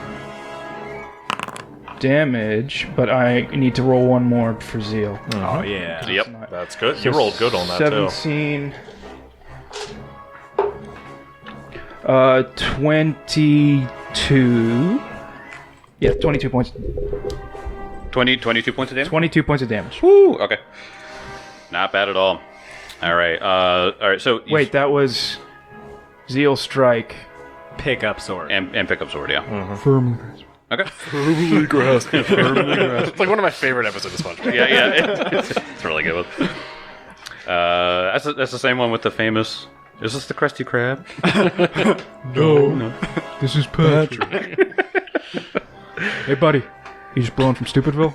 Speaker 2: damage, but I need to roll one more for Zeal.
Speaker 3: Oh yeah.
Speaker 1: Yep.
Speaker 5: That's good. You rolled good on that, too.
Speaker 2: seventeen. Uh, twenty-two. Yeah, twenty-two points.
Speaker 1: twenty, twenty-two points of damage?
Speaker 2: twenty-two points of damage.
Speaker 1: Woo! Okay. Not bad at all. All right. Uh, all right. So you-
Speaker 2: Wait, that was Zeal Strike.
Speaker 3: Pick up sword.
Speaker 1: and, and pick up sword. Yeah.
Speaker 2: Firmly.
Speaker 1: Okay.
Speaker 4: It's like one of my favorite episodes of SpongeBob.
Speaker 1: Yeah, yeah. It's, it's a really good one. Uh, that's the- that's the same one with the famous. Is this the Krusty Krab?
Speaker 2: No, this is Patrick. Hey, buddy. You just blowing from Stupidville?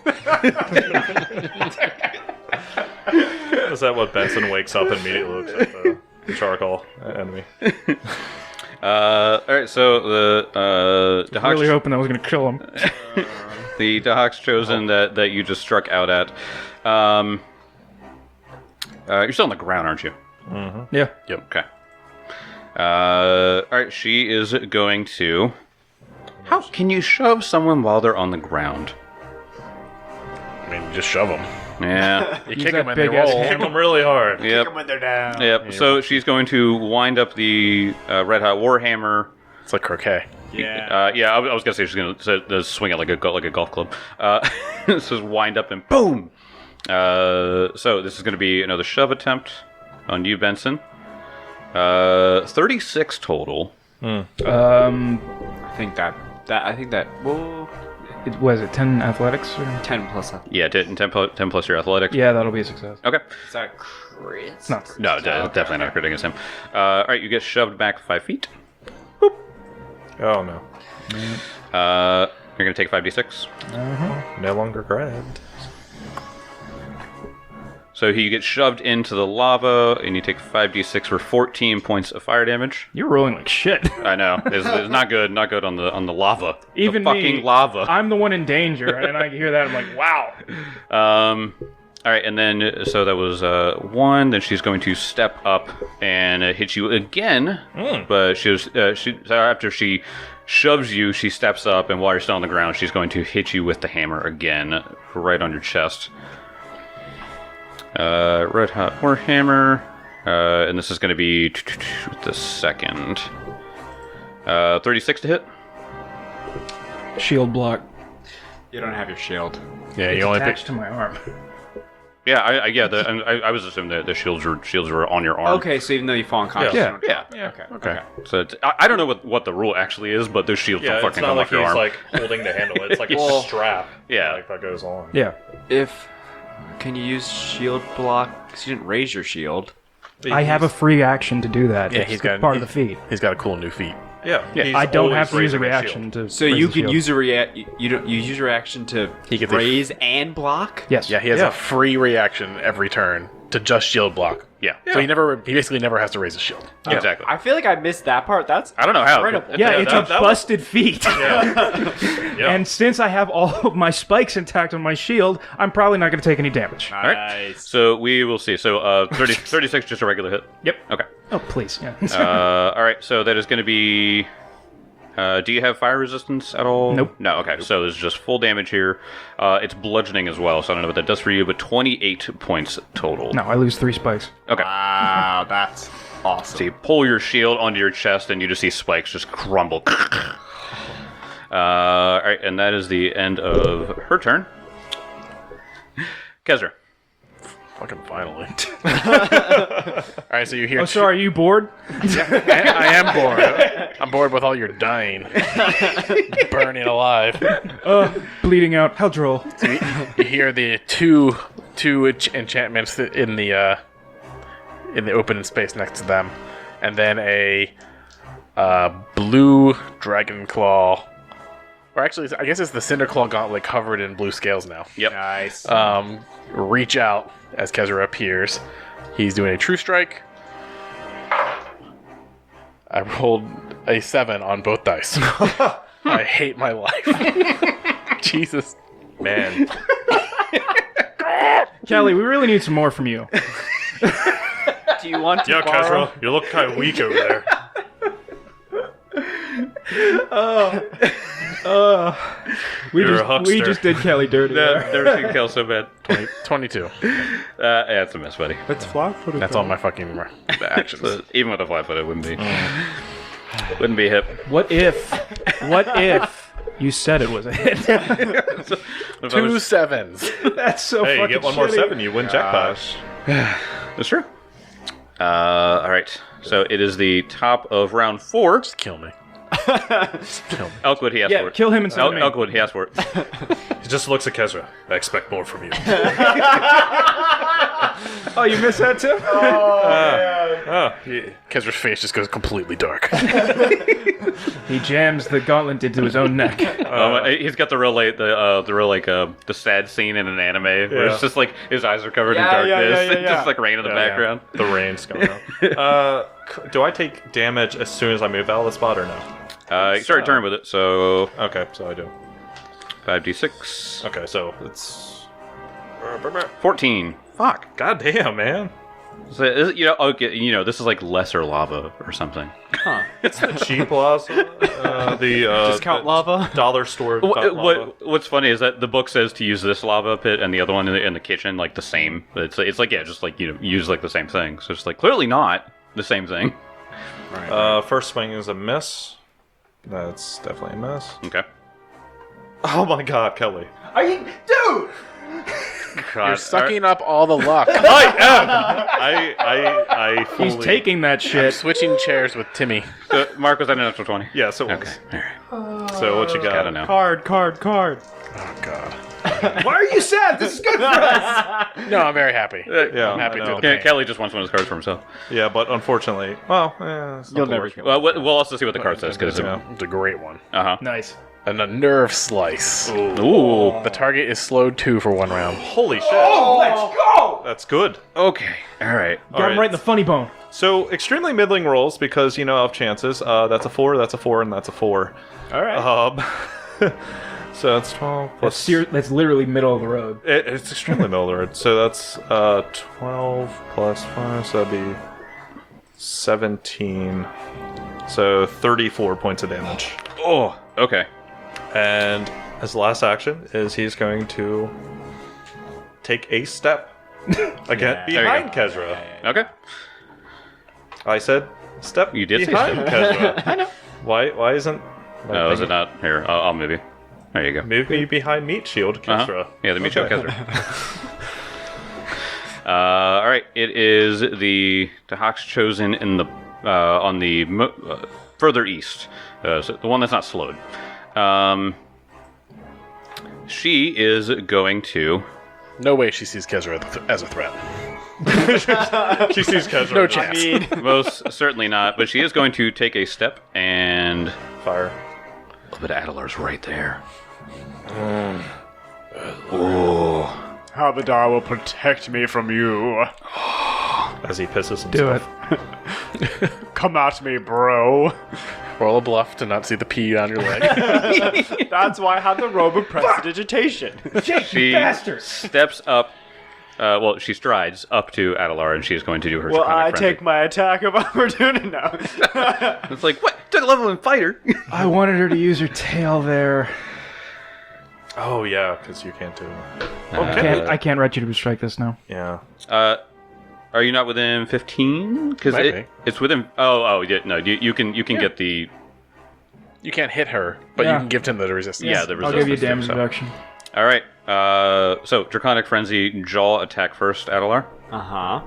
Speaker 5: Is that what Benson wakes up and immediately looks at the charcoal enemy?
Speaker 1: Uh, all right. So the uh, the
Speaker 2: Really
Speaker 1: Hawks,
Speaker 2: hoping that was going to kill him.
Speaker 1: the Dahak's chosen that that you just struck out at. Um, uh, you're still on the ground, aren't you?
Speaker 2: Yeah.
Speaker 1: Yep. Okay. Uh, all right. She is going to. How can you shove someone while they're on the ground?
Speaker 4: I mean, just shove them.
Speaker 1: Yeah.
Speaker 4: You
Speaker 2: Use
Speaker 4: kick
Speaker 2: that
Speaker 4: them and they
Speaker 2: big-ass
Speaker 4: roll.
Speaker 2: hammer.
Speaker 5: Kick him really hard.
Speaker 1: Yep.
Speaker 3: when they're down.
Speaker 1: Yep. So she's going to wind up the uh, red hot warhammer.
Speaker 4: It's like croquet.
Speaker 3: Yeah.
Speaker 1: Uh, yeah, I, I was gonna say she's gonna so, uh, swing it like a go- like a golf club. Uh, this is wind up and boom. Uh, so this is gonna be another shove attempt on you, Benson. Uh, thirty-six total.
Speaker 2: Um,
Speaker 3: I think that that I think that well
Speaker 2: it, was it ten athletics? Or?
Speaker 3: ten plus. Is
Speaker 1: Yeah, ten, ten, plus, ten plus your athletics.
Speaker 2: Yeah, that'll be a success.
Speaker 1: Okay.
Speaker 3: that crit?
Speaker 2: It's not.
Speaker 1: No, de- definitely not critting against him. Uh, all right, you get shoved back five feet.
Speaker 5: Oh, no.
Speaker 1: Uh, you're gonna take five d six.
Speaker 5: No longer grabbed.
Speaker 1: So he gets shoved into the lava, and you take five d six for fourteen points of fire damage.
Speaker 2: You're rolling like shit.
Speaker 1: I know it's, it's not good, not good on the on the lava.
Speaker 2: Even
Speaker 1: the fucking
Speaker 2: me,
Speaker 1: lava.
Speaker 2: I'm the one in danger, and I hear that. I'm like, wow.
Speaker 1: Um, All right, and then uh, so that was uh, one. Then she's going to step up and uh, hit you again. But she was uh, she so after she shoves you, she steps up, and while you're still on the ground, she's going to hit you with the hammer again, right on your chest. Uh, red hot warhammer, uh, and this is going to be the second. Uh, thirty-six to hit.
Speaker 2: Shield block.
Speaker 3: You don't have your shield.
Speaker 4: Yeah,
Speaker 2: It's
Speaker 4: you only pick.
Speaker 2: attached to my arm.
Speaker 1: Yeah, I, I yeah, the, I, I was assuming that the shields were shields were on your arm.
Speaker 3: Okay, so even though you fall unconscious,
Speaker 2: Yeah.
Speaker 3: you don't
Speaker 1: Yeah.
Speaker 3: drop. Okay.
Speaker 4: Okay.
Speaker 1: So it's, I, I don't know what, what the rule actually is, but those shields
Speaker 5: Yeah,
Speaker 1: don't
Speaker 5: it's
Speaker 1: fucking
Speaker 5: not
Speaker 1: come
Speaker 5: like
Speaker 1: off your
Speaker 5: he's
Speaker 1: arm.
Speaker 5: like holding the handle. It's like
Speaker 3: Well,
Speaker 5: a strap.
Speaker 1: yeah.
Speaker 5: like that goes on.
Speaker 2: Yeah.
Speaker 3: If can you use shield block? Because you didn't raise your shield.
Speaker 2: I have a free action to do that.
Speaker 4: Yeah,
Speaker 2: It's
Speaker 4: he's got
Speaker 2: part of the
Speaker 4: he-
Speaker 2: feat.
Speaker 4: He's got a cool new feat.
Speaker 5: Yeah, he's
Speaker 2: I don't
Speaker 5: always
Speaker 2: have to use a
Speaker 5: raising his
Speaker 2: reaction
Speaker 5: shield.
Speaker 2: to.
Speaker 3: So
Speaker 2: raise
Speaker 3: you
Speaker 2: the
Speaker 3: can
Speaker 2: shield.
Speaker 3: use a rea- you don't you use your reaction to
Speaker 4: He gets a-
Speaker 3: raise and block.
Speaker 2: Yes.
Speaker 4: Yeah, he has
Speaker 5: Yeah.
Speaker 4: a free reaction every turn to just shield block.
Speaker 1: Yeah.
Speaker 4: So he never, he basically never has to raise his shield.
Speaker 1: Yeah, exactly.
Speaker 3: I feel like I missed that part. That's
Speaker 1: I don't know how.
Speaker 3: incredible.
Speaker 2: Yeah,
Speaker 5: Yeah,
Speaker 2: it's
Speaker 5: that-
Speaker 2: a
Speaker 5: that was-
Speaker 2: busted feat.
Speaker 5: Yeah.
Speaker 2: And since I have all of my spikes intact on my shield, I'm probably not going to take any damage.
Speaker 1: All right.
Speaker 3: Nice.
Speaker 1: So we will see. So uh, thirty, thirty-six, just a regular hit.
Speaker 2: Yep.
Speaker 1: Okay.
Speaker 2: Oh, please. Yeah.
Speaker 1: Uh, all right. So that is going to be. Uh, do you have fire resistance at all?
Speaker 2: Nope.
Speaker 1: No. Okay. So there's just full damage here. Uh, it's bludgeoning as well. So I don't know what that does for you, but twenty-eight points total.
Speaker 2: no, I lose three spikes.
Speaker 1: Okay.
Speaker 3: Wow, that's awesome.
Speaker 1: So you pull your shield onto your chest, and you just see spikes just crumble. uh, all right, and that is the end of her turn. Kezra.
Speaker 4: Fucking finally. All right, so you hear.
Speaker 2: Oh, sorry. Are you bored?
Speaker 4: I, I am bored. I'm bored with all your dying, burning alive.
Speaker 2: Bleeding out. How droll.
Speaker 4: You hear the two two ench- enchantments in the uh, in the open space next to them, and then a uh, blue dragon claw. Or actually, I guess it's the cinder claw gauntlet covered in blue scales now.
Speaker 1: Yep.
Speaker 3: Nice.
Speaker 4: Um, reach out as Kezra appears. He's doing a true strike. I rolled a seven on both dice. I hate my life. Jesus.
Speaker 5: Man,
Speaker 2: Kelly, we really need some more from you.
Speaker 3: Do you want to
Speaker 5: yeah,
Speaker 3: borrow?
Speaker 5: Kezra, you look kind of weak over there.
Speaker 2: We
Speaker 5: You're a
Speaker 2: just,
Speaker 5: huckster.
Speaker 2: we just did Kelly dirty. there.
Speaker 1: Never seen Kel so bad.
Speaker 4: twenty, twenty-two.
Speaker 1: Uh, yeah, it's a mess, buddy.
Speaker 2: That's flat-footed.
Speaker 4: That's all my fucking ra- actions.
Speaker 1: So even with a flat foot, it wouldn't be. Wouldn't be hip.
Speaker 2: What if? What if you said it was a hit?
Speaker 1: If I
Speaker 4: Two
Speaker 1: was-
Speaker 4: sevens.
Speaker 2: That's so
Speaker 5: Hey, you
Speaker 2: fucking
Speaker 5: get one more
Speaker 2: shitty.
Speaker 5: seven, you win jackpot.
Speaker 1: That's true. Uh, all right. So it is the top of round four.
Speaker 4: Just kill me.
Speaker 1: Elkwood, he asked
Speaker 2: Yeah,
Speaker 1: for it.
Speaker 2: kill him instead
Speaker 1: El-
Speaker 2: of me.
Speaker 1: Elkwood, he asked for it.
Speaker 5: He just looks at Kezra. I expect more from you.
Speaker 2: Oh, you missed that too?
Speaker 5: oh, yeah.
Speaker 4: Kezra's face just goes completely dark.
Speaker 2: He jams the gauntlet into his own neck.
Speaker 1: Um, he's got the real like the uh, the real like uh, the sad scene in an anime where
Speaker 5: Yeah.
Speaker 1: it's just like his eyes are covered
Speaker 3: Yeah,
Speaker 1: in darkness
Speaker 3: yeah, yeah, yeah,
Speaker 1: and
Speaker 3: yeah.
Speaker 1: just like rain in the
Speaker 5: Yeah, yeah.
Speaker 1: background.
Speaker 5: The rain's going on. uh, c- do I take damage as soon as I move out of the spot or no?
Speaker 1: Uh, you start a turn with it, so
Speaker 5: Okay, so I do.
Speaker 1: five d six,
Speaker 5: Okay, so it's
Speaker 1: fourteen. Fuck.
Speaker 5: God damn, man.
Speaker 1: So, is it, you know, okay, you know, this is like lesser lava or something.
Speaker 5: It's the cheap lava. Uh, the uh,
Speaker 3: Discount
Speaker 5: the
Speaker 3: lava?
Speaker 5: dollar store.
Speaker 1: What,
Speaker 5: lava.
Speaker 1: what What's funny is that the book says to use this lava pit and the other one in the, in the kitchen like the same. It's it's like yeah, just like you know, use like the same thing. So it's like clearly not the same thing.
Speaker 3: Right.
Speaker 5: Uh, first swing is a miss. That's definitely a miss.
Speaker 1: Okay.
Speaker 5: Oh my God, Kelly.
Speaker 2: Are you, dude?
Speaker 4: You're sucking up all the luck.
Speaker 5: I am. I I I fully.
Speaker 2: He's taking that
Speaker 4: I'm
Speaker 2: shit.
Speaker 4: switching chairs with Timmy.
Speaker 1: So, Mark, was that an natural twenty?
Speaker 5: Yes, it was.
Speaker 1: Okay. All right.
Speaker 5: So what you got?
Speaker 1: Gotta know.
Speaker 2: Card, card, card.
Speaker 4: Oh God.
Speaker 2: Why are you sad? This is good for us.
Speaker 4: No, I'm very happy.
Speaker 5: Yeah,
Speaker 4: I'm happy
Speaker 5: I
Speaker 4: to
Speaker 5: know.
Speaker 4: do the
Speaker 1: Yeah,
Speaker 4: pain.
Speaker 1: Kelly just wants one of his cards for himself.
Speaker 5: Yeah, but unfortunately, well, eh, it's not
Speaker 3: You'll
Speaker 5: the
Speaker 3: never
Speaker 5: worst.
Speaker 3: get
Speaker 1: Well, we- we'll also see what the card says because
Speaker 5: Yeah.
Speaker 1: uh
Speaker 4: It's a great one.
Speaker 1: huh.
Speaker 2: Nice.
Speaker 4: And a nerve slice.
Speaker 1: Ooh.
Speaker 4: The target is slowed two for one round.
Speaker 5: Holy shit!
Speaker 2: Oh, let's go.
Speaker 5: That's good.
Speaker 1: Okay. All right.
Speaker 2: Got him
Speaker 5: Alright.
Speaker 2: right in the funny bone.
Speaker 5: So extremely middling rolls because you know of chances. Uh, that's a four. That's a four, and that's a four.
Speaker 3: All right.
Speaker 5: Um, So that's twelve
Speaker 2: That's,
Speaker 5: plus.
Speaker 2: ser- that's literally middle of the road.
Speaker 5: It, it's extremely middle of the road. So that's uh, twelve plus five, so that'd be seventeen. So thirty-four points of damage.
Speaker 1: Oh, okay.
Speaker 5: And his last action is he's going to take a step again
Speaker 3: Yeah.
Speaker 5: behind Kezra.
Speaker 1: Okay.
Speaker 5: I said step
Speaker 1: You did say
Speaker 5: behind Kezra.
Speaker 1: I know.
Speaker 5: Why? Why isn't?
Speaker 1: Oh, is it not? Here, I'll, I'll move you. There you go.
Speaker 5: Move me behind Meat Shield,
Speaker 1: Uh-huh.
Speaker 5: Kezra.
Speaker 1: Yeah, the Micho
Speaker 5: Okay.
Speaker 1: Kezra. uh, all right, it is the Tahak's chosen in the uh, on the mo- uh, further east, uh, so the one that's not slowed. Um, she is going to.
Speaker 4: No way she sees Kezra as a th- as a threat.
Speaker 5: She sees Kezra.
Speaker 4: No
Speaker 5: as a
Speaker 4: chance.
Speaker 1: Most certainly not, but she is going to take a step and.
Speaker 5: Fire.
Speaker 1: A little bit of Adelar's right there.
Speaker 3: Abadar will protect me from you.
Speaker 5: As he pisses himself.
Speaker 2: Do it.
Speaker 3: Come at me, bro.
Speaker 4: Roll a bluff to not see the pee on your leg.
Speaker 3: That's why I have the robe of prestidigitation.
Speaker 1: She
Speaker 2: bastard.
Speaker 1: steps up. Uh, well, she strides up to Adelar, and she's going to do her.
Speaker 3: Will
Speaker 1: Draconic
Speaker 3: I
Speaker 1: Frenzy.
Speaker 3: take my attack of opportunity now?
Speaker 1: It's like what? Took a level in fighter.
Speaker 2: I wanted her to use her tail there.
Speaker 5: Oh yeah, because you can't do it.
Speaker 2: I can't, I can't write you to strike this now.
Speaker 5: Yeah.
Speaker 1: Uh, are you not within fifteen? Because
Speaker 4: Might
Speaker 1: it,
Speaker 4: be.
Speaker 1: it's within. Oh, oh, yeah, no. You, you can you can get the
Speaker 4: You can't hit her, but
Speaker 2: Yeah.
Speaker 4: you can give him the resistance.
Speaker 1: yeah the
Speaker 2: I'll
Speaker 1: resistance.
Speaker 2: give you
Speaker 1: too,
Speaker 2: damage
Speaker 1: so.
Speaker 2: reduction.
Speaker 1: All right. Uh, so Draconic Frenzy jaw attack first, Adelar.
Speaker 3: Uh huh.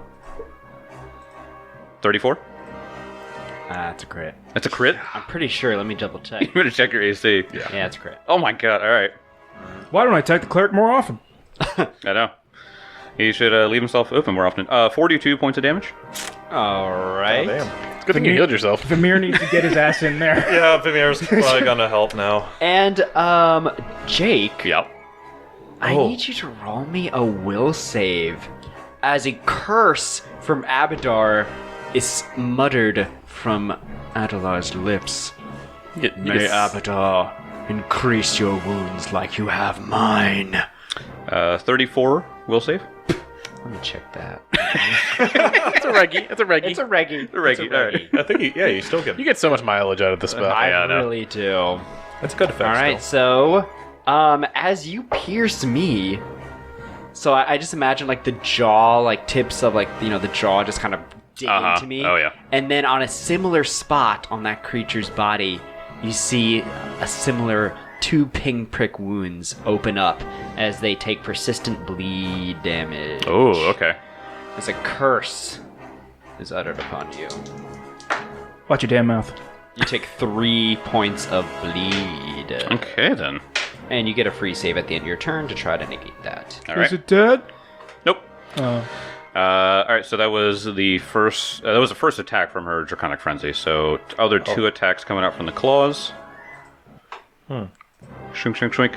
Speaker 1: Thirty-four.
Speaker 3: That's a crit.
Speaker 1: That's a crit.
Speaker 3: I'm pretty sure. Let me double check.
Speaker 1: You better check your A C.
Speaker 3: Yeah, it's a crit.
Speaker 1: Oh my god. All right.
Speaker 2: Why don't I attack the cleric more often?
Speaker 1: I know. He should uh, leave himself open more often. Uh, forty-two points of damage.
Speaker 3: All right.
Speaker 5: Oh, damn.
Speaker 4: It's a good thing you healed yourself.
Speaker 2: Vamir needs to get his ass in there.
Speaker 5: Yeah, Vimir's probably gonna help now.
Speaker 3: And um, Jake,
Speaker 1: Yep.
Speaker 3: I
Speaker 5: Oh.
Speaker 3: need you to roll me a will save, as a curse from Abadar is muttered from Adelar's lips.
Speaker 4: You get, you
Speaker 3: May
Speaker 4: get-
Speaker 3: Abadar increase your wounds like you have mine.
Speaker 1: Uh, thirty-four will save.
Speaker 3: Let me check that.
Speaker 4: it's a reggie. It's a reggie.
Speaker 3: It's a reggie.
Speaker 1: The Reggie. All right.
Speaker 5: I think, you, yeah, you still get.
Speaker 4: you get so much mileage out of the spell.
Speaker 3: I
Speaker 1: Yeah, I know.
Speaker 3: really do.
Speaker 5: That's a good effect.
Speaker 3: All right, so um, as you pierce me, so I, I just imagine like the jaw, like tips of like you know the jaw just kind of dig
Speaker 1: Uh-huh.
Speaker 3: into me.
Speaker 1: Oh, yeah.
Speaker 3: And then on a similar spot on that creature's body, you see a similar two pinprick wounds open up as they take persistent bleed damage.
Speaker 1: Oh, okay.
Speaker 3: As a curse is uttered upon you.
Speaker 2: Watch your damn mouth.
Speaker 3: You take three points of bleed.
Speaker 1: Okay then.
Speaker 3: And you get a free save at the end of your turn to try to negate that.
Speaker 1: All right.
Speaker 2: Is it dead?
Speaker 1: Nope.
Speaker 2: Oh.
Speaker 1: Uh, all right, so that was the first. Uh, that was the first attack from her Draconic Frenzy. So t- other two attacks coming out from the claws. Hmm. Shink, shink, shink.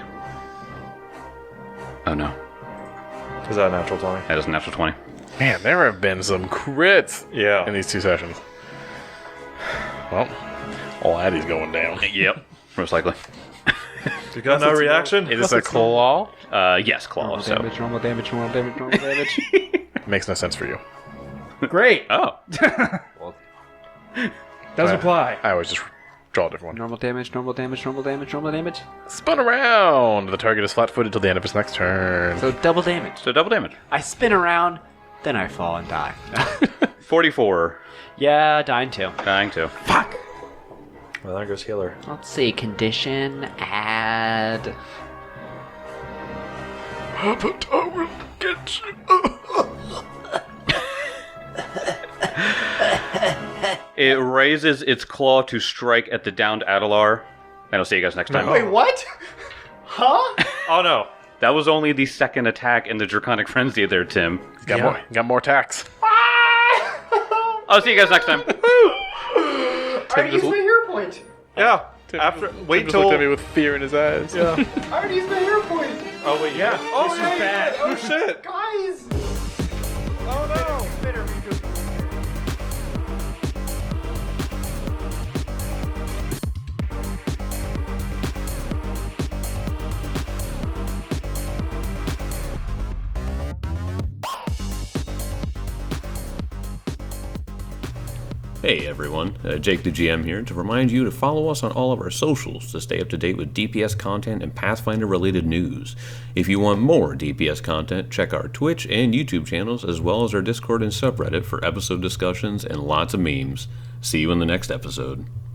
Speaker 1: Oh no,
Speaker 5: Is that a natural twenty?
Speaker 1: that is a natural twenty.
Speaker 4: Man, there have been some crits
Speaker 5: Yeah.
Speaker 4: in these two sessions. Well, all Addie's going down.
Speaker 1: Yep, most likely.
Speaker 5: You got no reaction?
Speaker 4: Is this a claw?
Speaker 1: Uh, yes, claw. So.
Speaker 3: normal damage, normal damage, normal damage.
Speaker 4: Makes no sense for you.
Speaker 2: Great.
Speaker 1: Oh,
Speaker 2: Does apply.
Speaker 4: I always just draw a different one.
Speaker 3: normal damage, normal damage, normal damage, normal damage.
Speaker 4: Spin around! The target is flat-footed till the end of its next turn.
Speaker 3: So double damage.
Speaker 1: so double damage.
Speaker 3: I spin around, then I fall and die.
Speaker 1: Forty-four,
Speaker 3: yeah, dying too.
Speaker 1: dying too.
Speaker 5: Well, there goes healer.
Speaker 3: Let's see, condition, add.
Speaker 4: But I will get you.
Speaker 1: It raises its claw to strike at the downed Adelar. And I'll see you guys next time.
Speaker 3: Wait, what? Huh?
Speaker 5: Oh no.
Speaker 1: That was only the second attack in the Draconic Frenzy there, Tim.
Speaker 4: Got more. Got more attacks.
Speaker 1: I'll see you guys next time.
Speaker 3: I used my hero point.
Speaker 5: Yeah. After
Speaker 4: Tim
Speaker 5: wait
Speaker 4: just
Speaker 5: till.
Speaker 4: looked at me with fear in his eyes.
Speaker 5: Yeah.
Speaker 3: I already used my hero point.
Speaker 5: Oh wait, yeah. Oh,
Speaker 2: This is
Speaker 5: yeah,
Speaker 2: bad.
Speaker 5: yeah. Oh shit.
Speaker 3: Guys!
Speaker 5: Oh no.
Speaker 3: Bitter because
Speaker 6: Hey everyone, uh, Jake the G M here to remind you to follow us on all of our socials to stay up to date with D P S content and Pathfinder related news. If you want more D P S content, check our Twitch and YouTube channels as well as our Discord and subreddit for episode discussions and lots of memes. See you in the next episode.